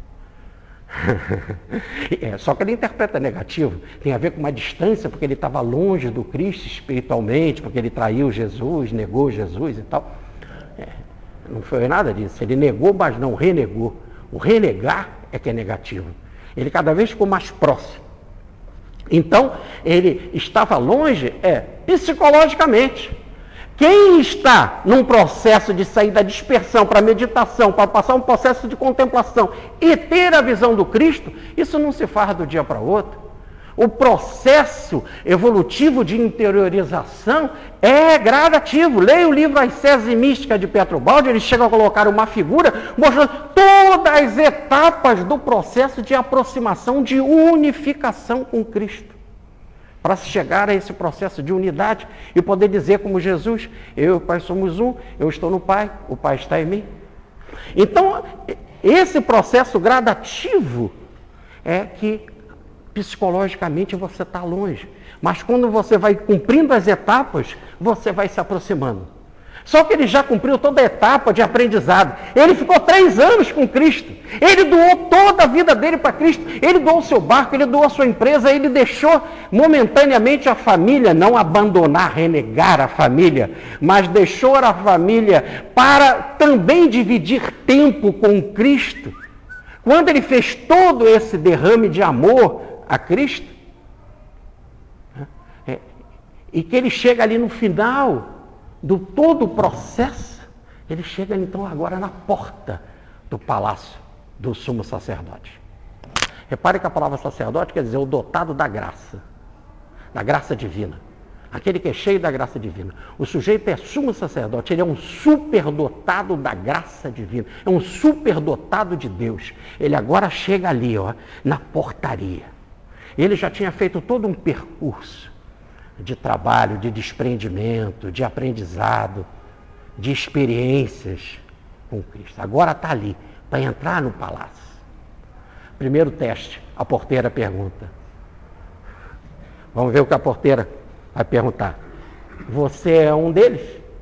Só que ele interpreta negativo. Tem a ver com uma distância, porque ele estava longe do Cristo espiritualmente, porque ele traiu Jesus, negou Jesus e tal. Não foi nada disso. Ele negou, mas não renegou. O renegar é que é negativo. Ele cada vez ficou mais próximo. Então, ele estava longe, psicologicamente. Quem está num processo de sair da dispersão para a meditação, para passar um processo de contemplação e ter a visão do Cristo, isso não se faz do dia para o outro. O processo evolutivo de interiorização é gradativo. Leia o livro Ascese Mística de Petrobaldi, ele chega a colocar uma figura mostrando todas as etapas do processo de aproximação, de unificação com Cristo. Para chegar a esse processo de unidade e poder dizer como Jesus, eu e o Pai somos um, eu estou no Pai, o Pai está em mim. Então, esse processo gradativo é que psicologicamente você está longe. Mas quando você vai cumprindo as etapas, você vai se aproximando. Só que ele já cumpriu toda a etapa de aprendizado. Ele ficou 3 anos com Cristo. Ele doou toda a vida dele para Cristo. Ele doou o seu barco, ele doou a sua empresa, ele deixou momentaneamente a família, não abandonar, renegar a família, mas deixou a família para também dividir tempo com Cristo. Quando ele fez todo esse derrame de amor a Cristo, e que ele chega ali no final do todo o processo, ele chega então agora na porta do palácio do sumo sacerdote. Repare que a palavra sacerdote quer dizer o dotado da graça divina. Aquele que é cheio da graça divina. O sujeito é sumo sacerdote, ele é um superdotado da graça divina, é um superdotado de Deus. Ele agora chega ali, na portaria. Ele já tinha feito todo um percurso de trabalho, de desprendimento, de aprendizado, de experiências com Cristo. Agora está ali, para entrar no palácio. Primeiro teste, a porteira pergunta. Vamos ver o que a porteira vai perguntar. Você é um deles?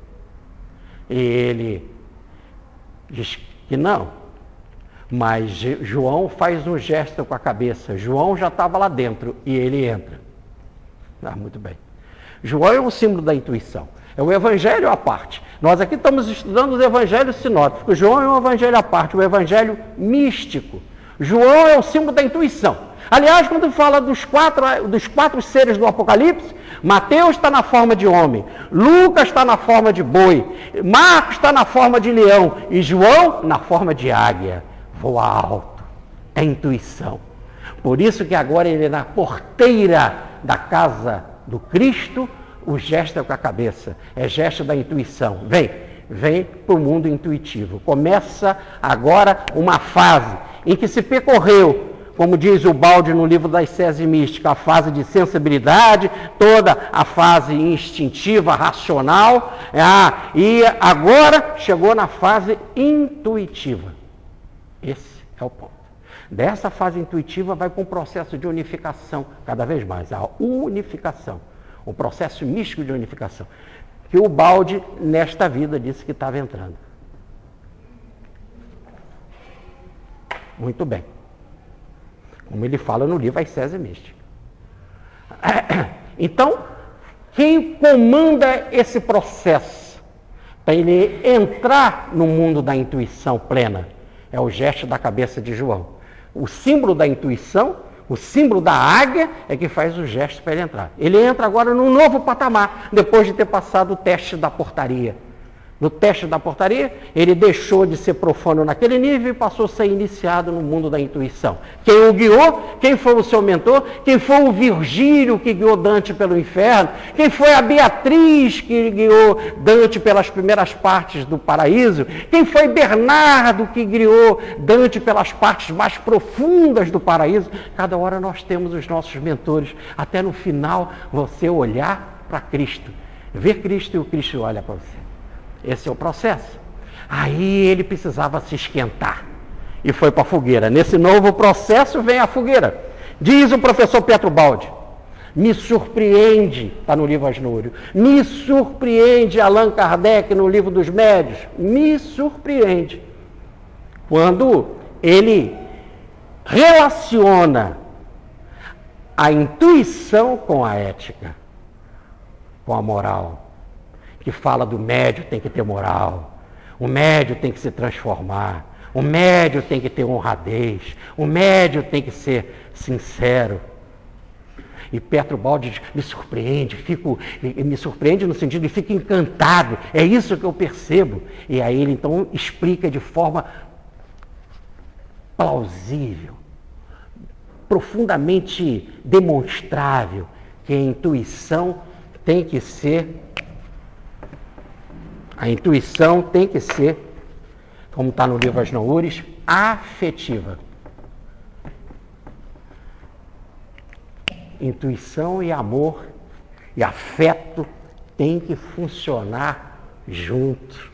E ele diz que não. Mas João faz um gesto com a cabeça. João já estava lá dentro e ele entra. Muito bem. João é um símbolo da intuição. É o evangelho à parte. Nós aqui estamos estudando os evangelhos sinóticos. João é um evangelho à parte, um evangelho místico. João é o símbolo da intuição. Aliás, quando fala dos quatro seres do Apocalipse, Mateus está na forma de homem, Lucas está na forma de boi, Marcos está na forma de leão e João na forma de águia. Voa alto, é intuição. Por isso que agora ele é na porteira da casa do Cristo, o gesto é com a cabeça, é gesto da intuição. Vem para o mundo intuitivo. Começa agora uma fase em que se percorreu, como diz o Balde no livro das Sese Místicas, a fase de sensibilidade, toda a fase instintiva, racional, e agora chegou na fase intuitiva. Esse é o ponto. Dessa fase intuitiva vai para um processo de unificação, cada vez mais, a unificação, o processo místico de unificação, que o Balde, nesta vida, disse que estava entrando. Muito bem. Como ele fala no livro As Sese Místicas. Então, quem comanda esse processo para ele entrar no mundo da intuição plena é o gesto da cabeça de João. O símbolo da intuição, o símbolo da águia é que faz o gesto para ele entrar. Ele entra agora num novo patamar, depois de ter passado o teste da portaria. No teste da portaria, ele deixou de ser profano naquele nível e passou a ser iniciado no mundo da intuição. Quem o guiou? Quem foi o seu mentor? Quem foi o Virgílio que guiou Dante pelo inferno? Quem foi a Beatriz que guiou Dante pelas primeiras partes do paraíso? Quem foi Bernardo que guiou Dante pelas partes mais profundas do paraíso? Cada hora nós temos os nossos mentores, até no final você olhar para Cristo, ver Cristo e o Cristo olha para você. Esse é o processo. Aí ele precisava se esquentar e foi para a fogueira. Nesse novo processo vem a fogueira. Diz o professor Pietro Baldi, me surpreende, está no livro Asnúrio, me surpreende Allan Kardec no livro dos Médios, me surpreende quando ele relaciona a intuição com a ética, com a moral. Que fala do médio tem que ter moral, o médio tem que se transformar, o médio tem que ter honradez, o médio tem que ser sincero. E Pietro Baldi diz, me surpreende no sentido de fico encantado, é isso que eu percebo. E aí ele então explica de forma plausível, profundamente demonstrável, que a intuição tem que ser como está no livro As Noures, afetiva. Intuição e amor e afeto têm que funcionar juntos.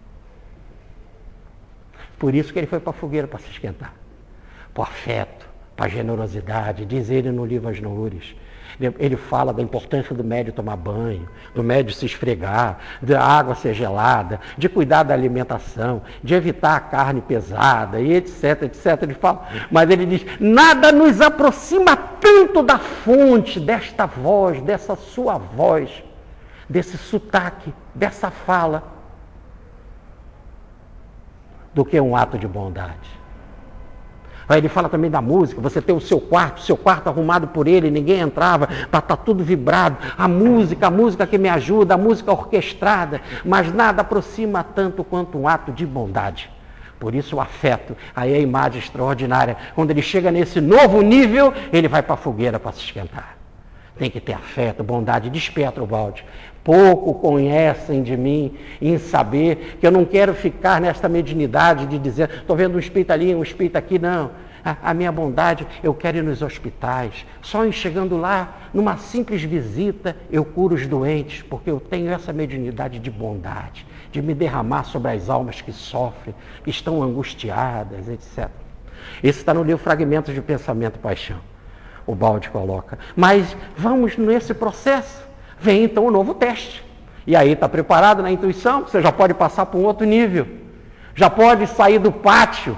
Por isso que ele foi para a fogueira para se esquentar. Para o afeto, para a generosidade, diz ele no livro As Noures. Ele fala da importância do médio tomar banho, do médio se esfregar, da água ser gelada, de cuidar da alimentação, de evitar a carne pesada, e etc, etc. Ele fala, mas ele diz, nada nos aproxima tanto da fonte desta voz, dessa sua voz, desse sotaque, dessa fala, do que um ato de bondade. Aí ele fala também da música, você tem o seu quarto arrumado por ele, ninguém entrava, para estar tudo vibrado. A música que me ajuda, a música orquestrada, mas nada aproxima tanto quanto um ato de bondade. Por isso o afeto, aí é a imagem extraordinária. Quando ele chega nesse novo nível, ele vai para a fogueira para se esquentar. Tem que ter afeto, bondade. Diz Pietro-Baldi, pouco conhecem de mim em saber que eu não quero ficar nesta mediunidade de dizer, estou vendo um espírito ali, um espírito aqui, não. A minha bondade, eu quero ir nos hospitais. Só em chegando lá, numa simples visita, eu curo os doentes, porque eu tenho essa mediunidade de bondade, de me derramar sobre as almas que sofrem, que estão angustiadas, etc. Isso está no livro Fragmentos de Pensamento e Paixão. O Baldi coloca. Mas vamos nesse processo. Vem então o novo teste. E aí está preparado na intuição, você já pode passar para um outro nível. Já pode sair do pátio,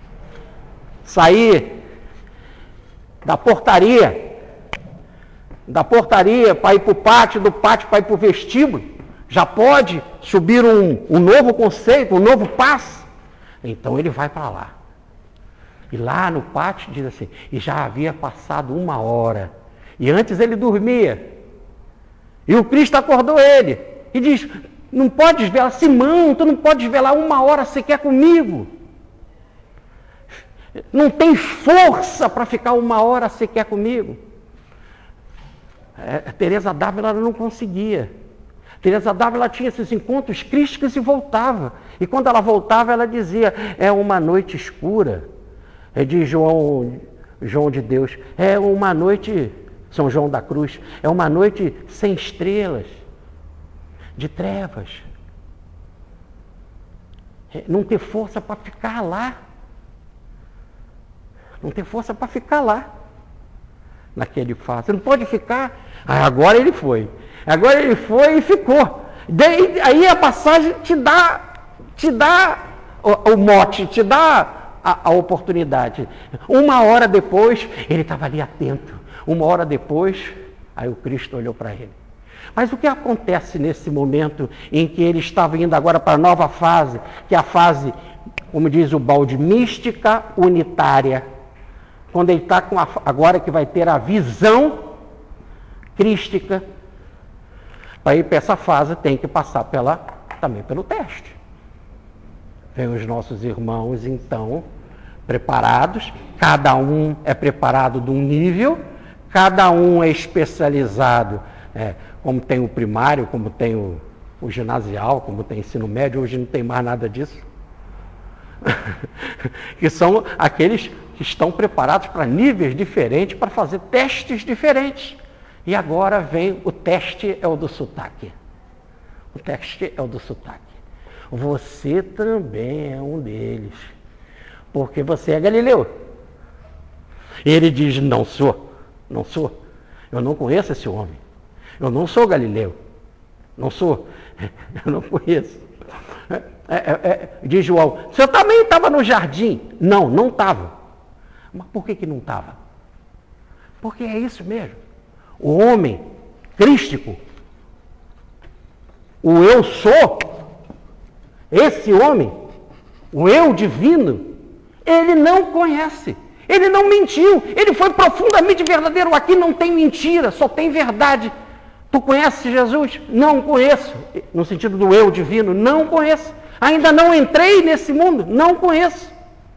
sair da portaria para ir para o pátio, do pátio para ir para o vestíbulo. Já pode subir um novo conceito, um novo passo. Então ele vai para lá. E lá no pátio diz assim, e já havia passado 1 hora. E antes ele dormia. E o Cristo acordou ele. E diz, não podes velar, Simão, tu não podes velar 1 hora sequer comigo. Não tem força para ficar 1 hora sequer comigo. Teresa d'Ávila não conseguia. Teresa d'Ávila tinha esses encontros crísticos e voltava. E quando ela voltava, ela dizia, é uma noite escura. É de João de Deus, é uma noite, São João da Cruz, é uma noite sem estrelas, de trevas. Não ter força para ficar lá. Não tem força para ficar lá, naquele fato. Você não pode ficar. Agora ele foi. Agora ele foi e ficou. Aí a passagem te dá o mote, te dá a oportunidade. 1 hora depois, ele estava ali atento. 1 hora depois, aí o Cristo olhou para ele. Mas o que acontece nesse momento em que ele estava indo agora para a nova fase, que é a fase, como diz o Baldi, mística unitária. Quando ele está agora que vai ter a visão crística, para ir para essa fase tem que passar também pelo teste. Vem os nossos irmãos, então, preparados. Cada um é preparado de um nível, cada um é especializado, como tem o primário, como tem o ginasial, como tem o ensino médio. Hoje não tem mais nada disso. Que são aqueles que estão preparados para níveis diferentes, para fazer testes diferentes. E agora vem o teste, é o do sotaque. O teste é o do sotaque. Você também é um deles, porque você é Galileu. Ele diz, não sou, eu não conheço esse homem, eu não sou Galileu, não sou, eu não conheço. Diz João, você também estava no jardim? Não estava. Mas por que não estava? Porque é isso mesmo, o homem crístico, o eu sou, esse homem, o eu divino, ele não conhece, ele não mentiu, ele foi profundamente verdadeiro. Aqui não tem mentira, só tem verdade. Tu conheces Jesus? Não conheço. No sentido do eu divino, não conheço. Ainda não entrei nesse mundo, não conheço.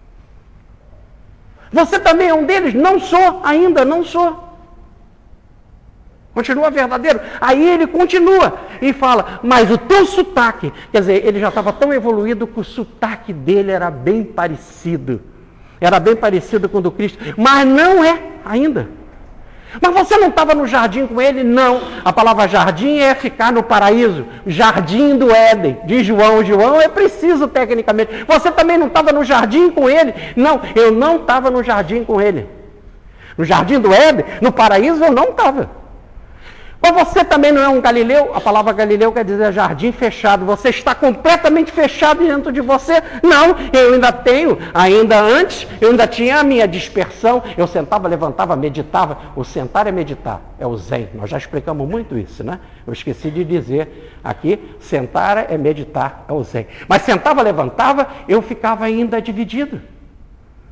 Você também é um deles? Não sou, ainda não sou. Continua verdadeiro? Aí ele continua e fala, mas o teu sotaque, quer dizer, ele já estava tão evoluído que o sotaque dele era bem parecido. Era bem parecido com o do Cristo, mas não é ainda. Mas você não estava no jardim com ele? Não. A palavra jardim é ficar no paraíso. Jardim do Éden, de João. João é preciso tecnicamente. Você também não estava no jardim com ele? Não, eu não estava no jardim com ele. No jardim do Éden, no paraíso, eu não estava. Mas você também não é um Galileu? A palavra Galileu quer dizer jardim fechado. Você está completamente fechado dentro de você? Não, eu ainda tenho, ainda antes, eu ainda tinha a minha dispersão. Eu sentava, levantava, meditava. O sentar é meditar, é o Zen. Nós já explicamos muito isso, né? Eu esqueci de dizer aqui, sentar é meditar, é o Zen. Mas sentava, levantava, eu ficava ainda dividido.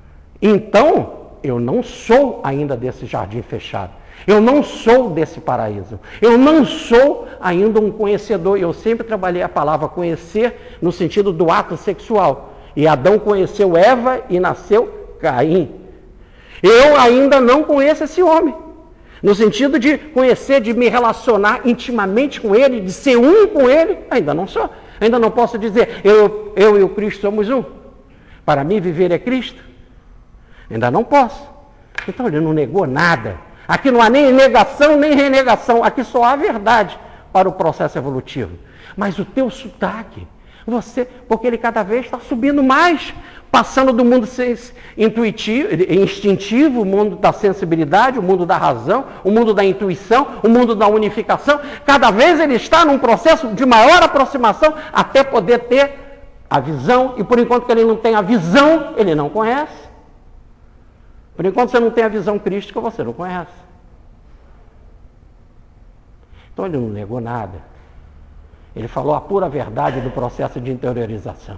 Então, eu não sou ainda desse jardim fechado. Eu não sou desse paraíso. Eu não sou ainda um conhecedor. Eu sempre trabalhei a palavra conhecer no sentido do ato sexual. E Adão conheceu Eva e nasceu Caim. Eu ainda não conheço esse homem. No sentido de conhecer, de me relacionar intimamente com ele, de ser um com ele, ainda não sou. Ainda não posso dizer, eu e o Cristo somos um. Para mim, viver é Cristo. Ainda não posso. Então, ele não negou nada. Aqui não há nem negação, nem renegação. Aqui só há verdade para o processo evolutivo. Mas o teu sotaque, porque ele cada vez está subindo mais, passando do mundo intuitivo, instintivo, o mundo da sensibilidade, o mundo da razão, o mundo da intuição, o mundo da unificação. Cada vez ele está num processo de maior aproximação até poder ter a visão. E por enquanto que ele não tem a visão, ele não conhece. Por enquanto você não tem a visão crística, você não conhece. Então ele não negou nada. Ele falou a pura verdade do processo de interiorização.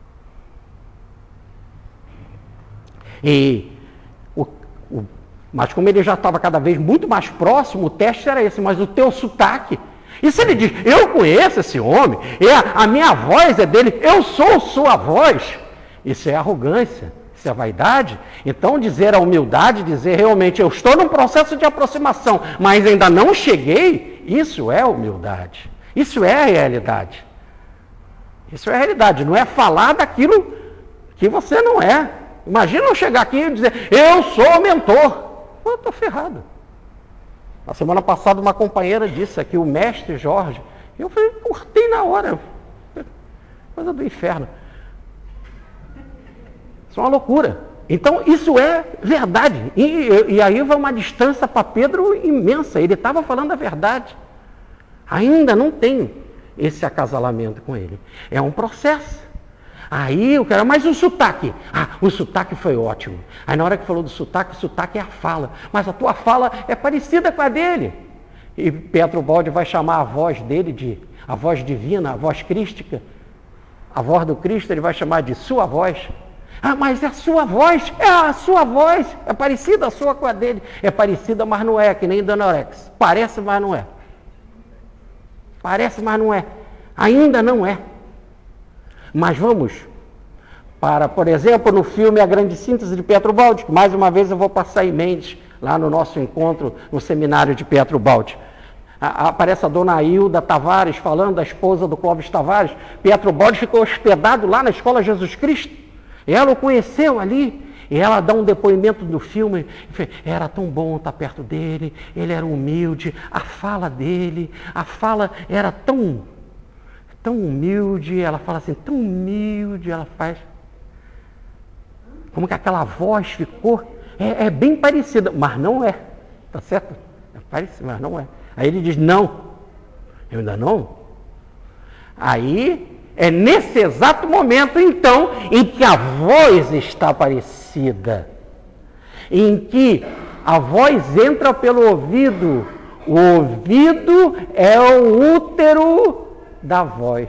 Mas como ele já estava cada vez muito mais próximo, o teste era esse, mas o teu sotaque. E se ele diz, eu conheço esse homem, a minha voz é dele, eu sou sua voz, isso é arrogância, isso é vaidade. Então dizer a humildade, dizer realmente, eu estou num processo de aproximação, mas ainda não cheguei, isso é humildade, isso é a realidade. Isso é a realidade, não é falar daquilo que você não é. Imagina eu chegar aqui e dizer, eu sou mentor. Eu estou ferrado. Na semana passada uma companheira disse aqui, o mestre Jorge, eu falei, cortei na hora. Coisa do inferno. Isso é uma loucura. Então isso é verdade. E aí vai uma distância para Pedro imensa. Ele estava falando a verdade. Ainda não tem esse acasalamento com ele. É um processo. Aí o cara, mas o sotaque? O sotaque foi ótimo. Aí na hora que falou do sotaque, o sotaque é a fala. Mas a tua fala é parecida com a dele. E Pietro Baldi vai chamar a voz dele de a voz divina, a voz crística. A voz do Cristo ele vai chamar de sua voz. Mas é a sua voz, é a sua voz. É parecida a sua com a dele. É parecida, mas não é, que nem Danorex. Parece, mas não é. Parece, mas não é. Ainda não é. Mas vamos para, por exemplo, no filme A Grande Síntese de Pietro Baldi, que mais uma vez eu vou passar em mente, lá no nosso encontro no seminário de Pietro Baldi. Aparece a dona Hilda Tavares falando, da esposa do Clóvis Tavares. Pietro Baldi ficou hospedado lá na Escola Jesus Cristo. Ela o conheceu ali. E ela dá um depoimento do filme. Era tão bom estar perto dele, ele era humilde, a fala dele, a fala era tão humilde, ela fala assim, tão humilde, ela faz. Como que aquela voz ficou, é bem parecida, mas não é, tá certo? É parecido, mas não é. Aí ele diz, não, eu ainda não. Aí, é nesse exato momento, então, em que a voz está parecida, em que a voz entra pelo ouvido, o ouvido é o útero da voz.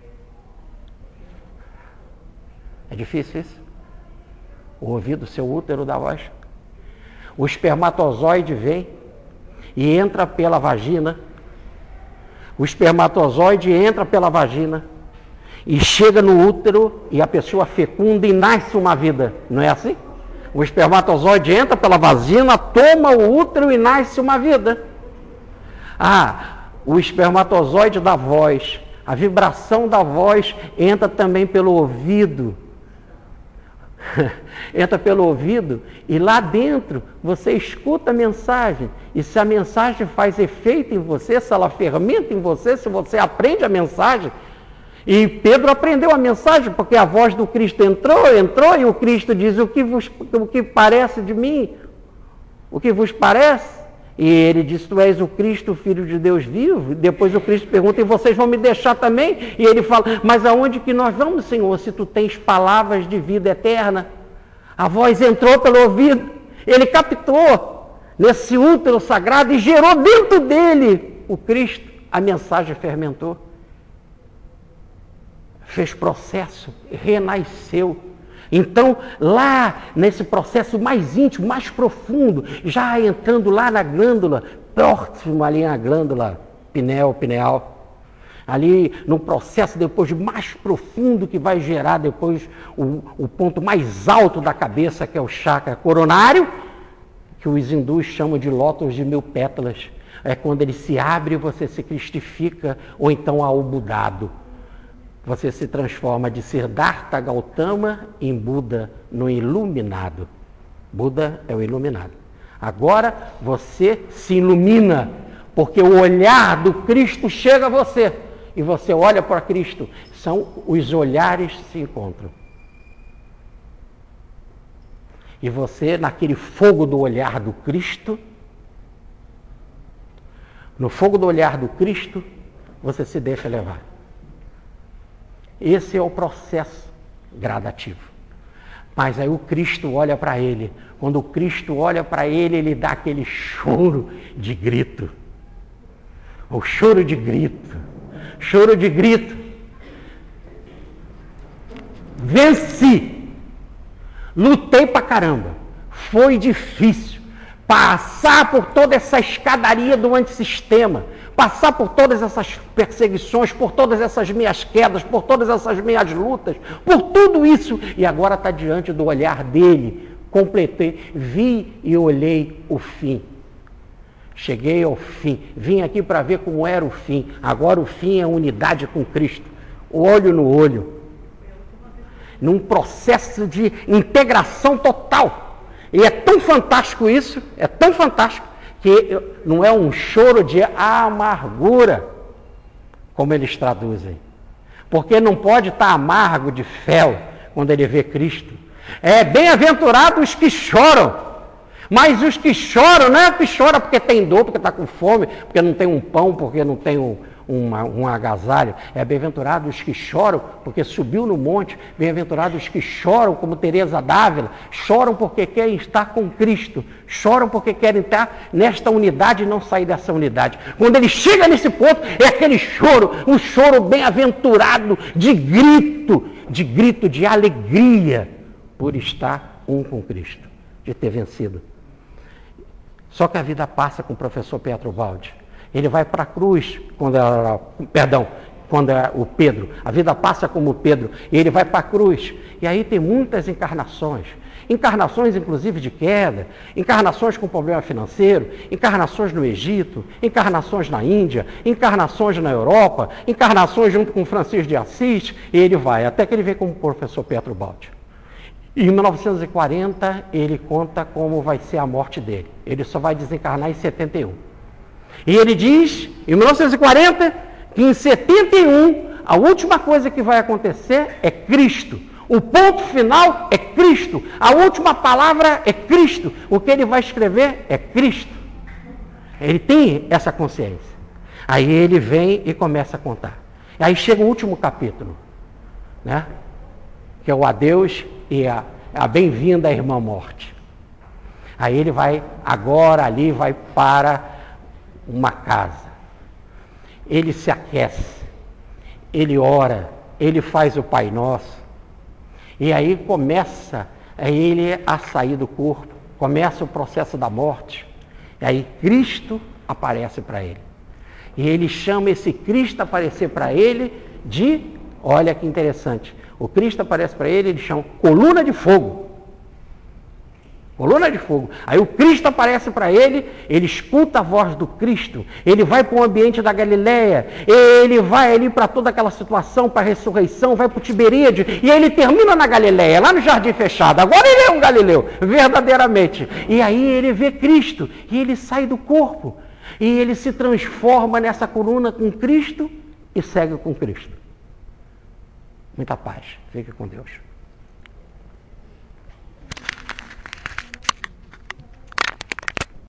É difícil isso? O ouvido, seu útero da voz. O espermatozoide vem e entra pela vagina. O espermatozoide entra pela vagina e chega no útero e a pessoa fecunda e nasce uma vida. Não é assim? O espermatozoide entra pela vagina, toma o útero e nasce uma vida. O espermatozoide da voz, a vibração da voz entra também pelo ouvido. Entra pelo ouvido e lá dentro você escuta a mensagem. E se a mensagem faz efeito em você, se ela fermenta em você, se você aprende a mensagem. E Pedro aprendeu a mensagem porque a voz do Cristo entrou e o Cristo diz, o que parece de mim? O que vos parece? E ele diz, tu és o Cristo, o Filho de Deus vivo. Depois o Cristo pergunta, e vocês vão me deixar também? E ele fala, mas aonde que nós vamos, Senhor, se tu tens palavras de vida eterna? A voz entrou pelo ouvido, ele captou nesse útero sagrado e gerou dentro dele o Cristo. A mensagem fermentou, fez processo, renasceu, Então, lá nesse processo mais íntimo, mais profundo, já entrando lá na glândula, próximo ali na glândula pineal, ali no processo depois mais profundo que vai gerar depois o ponto mais alto da cabeça, que é o chakra coronário, que os hindus chamam de lótus de 1000 pétalas. É quando ele se abre e você se cristifica, ou então albudado. Você se transforma de Siddhartha Gautama em Buda, no iluminado. Buda é o iluminado. Agora você se ilumina, porque o olhar do Cristo chega a você. E você olha para Cristo. Os olhares se encontram. E você, naquele fogo do olhar do Cristo, no fogo do olhar do Cristo, você se deixa levar. Esse é o processo gradativo. Mas aí o Cristo olha para ele. Quando o Cristo olha para ele, ele dá aquele choro de grito. O choro de grito. Choro de grito. Venci. Lutei pra caramba. Foi difícil. Passar por toda essa escadaria do antissistema. Passar por todas essas perseguições, por todas essas minhas quedas, por todas essas minhas lutas, por tudo isso. E agora está diante do olhar dele. Completei, vi e olhei o fim. Cheguei ao fim. Vim aqui para ver como era o fim. Agora o fim é a unidade com Cristo. Olho no olho. Num processo de integração total. E é tão fantástico isso, é tão fantástico, que não é um choro de amargura, como eles traduzem. Porque não pode estar amargo de fel quando ele vê Cristo. É bem-aventurados os que choram. Mas os que choram, não é que chora porque tem dor, porque está com fome, porque não tem um pão, porque não tem um agasalho. É bem-aventurados os que choram porque subiu no monte. Bem-aventurados os que choram, como Teresa d'Ávila, choram porque querem estar com Cristo. Choram porque querem estar nesta unidade e não sair dessa unidade. Quando ele chega nesse ponto, é aquele choro, um choro bem-aventurado de grito de alegria por estar um com Cristo, de ter vencido. Só que a vida passa com o professor Pietro Baldi. Ele vai para a cruz, quando é o Pedro. A vida passa como o Pedro, e ele vai para a cruz. E aí tem muitas encarnações. Encarnações, inclusive, de queda, encarnações com problema financeiro, encarnações no Egito, encarnações na Índia, encarnações na Europa, encarnações junto com Francisco de Assis, e ele vai, até que ele vem como professor Pietro Baldi. Em 1940, ele conta como vai ser a morte dele. Ele só vai desencarnar em 71. E ele diz, em 1940, que em 71, a última coisa que vai acontecer é Cristo. O ponto final é Cristo. A última palavra é Cristo. O que ele vai escrever é Cristo. Ele tem essa consciência. Aí ele vem e começa a contar. Aí chega o último capítulo, né? Que é o adeus e a bem-vinda à irmã morte. Aí ele vai, agora ali, vai para uma casa. Ele se aquece, ele ora, ele faz o Pai Nosso. E aí começa ele a sair do corpo, começa o processo da morte. E aí Cristo aparece para ele. E ele chama esse Cristo aparecer para ele de, olha que interessante, o Cristo aparece para ele, ele chama coluna de fogo. Coluna de fogo. Aí o Cristo aparece para ele, ele escuta a voz do Cristo, ele vai para o ambiente da Galileia, ele vai ali para toda aquela situação, para a ressurreição, vai para o Tiberíade, e aí ele termina na Galileia, lá no Jardim Fechado. Agora ele é um galileu, verdadeiramente. E aí ele vê Cristo, e ele sai do corpo, e ele se transforma nessa coluna com Cristo, e segue com Cristo. Muita paz. Fique com Deus.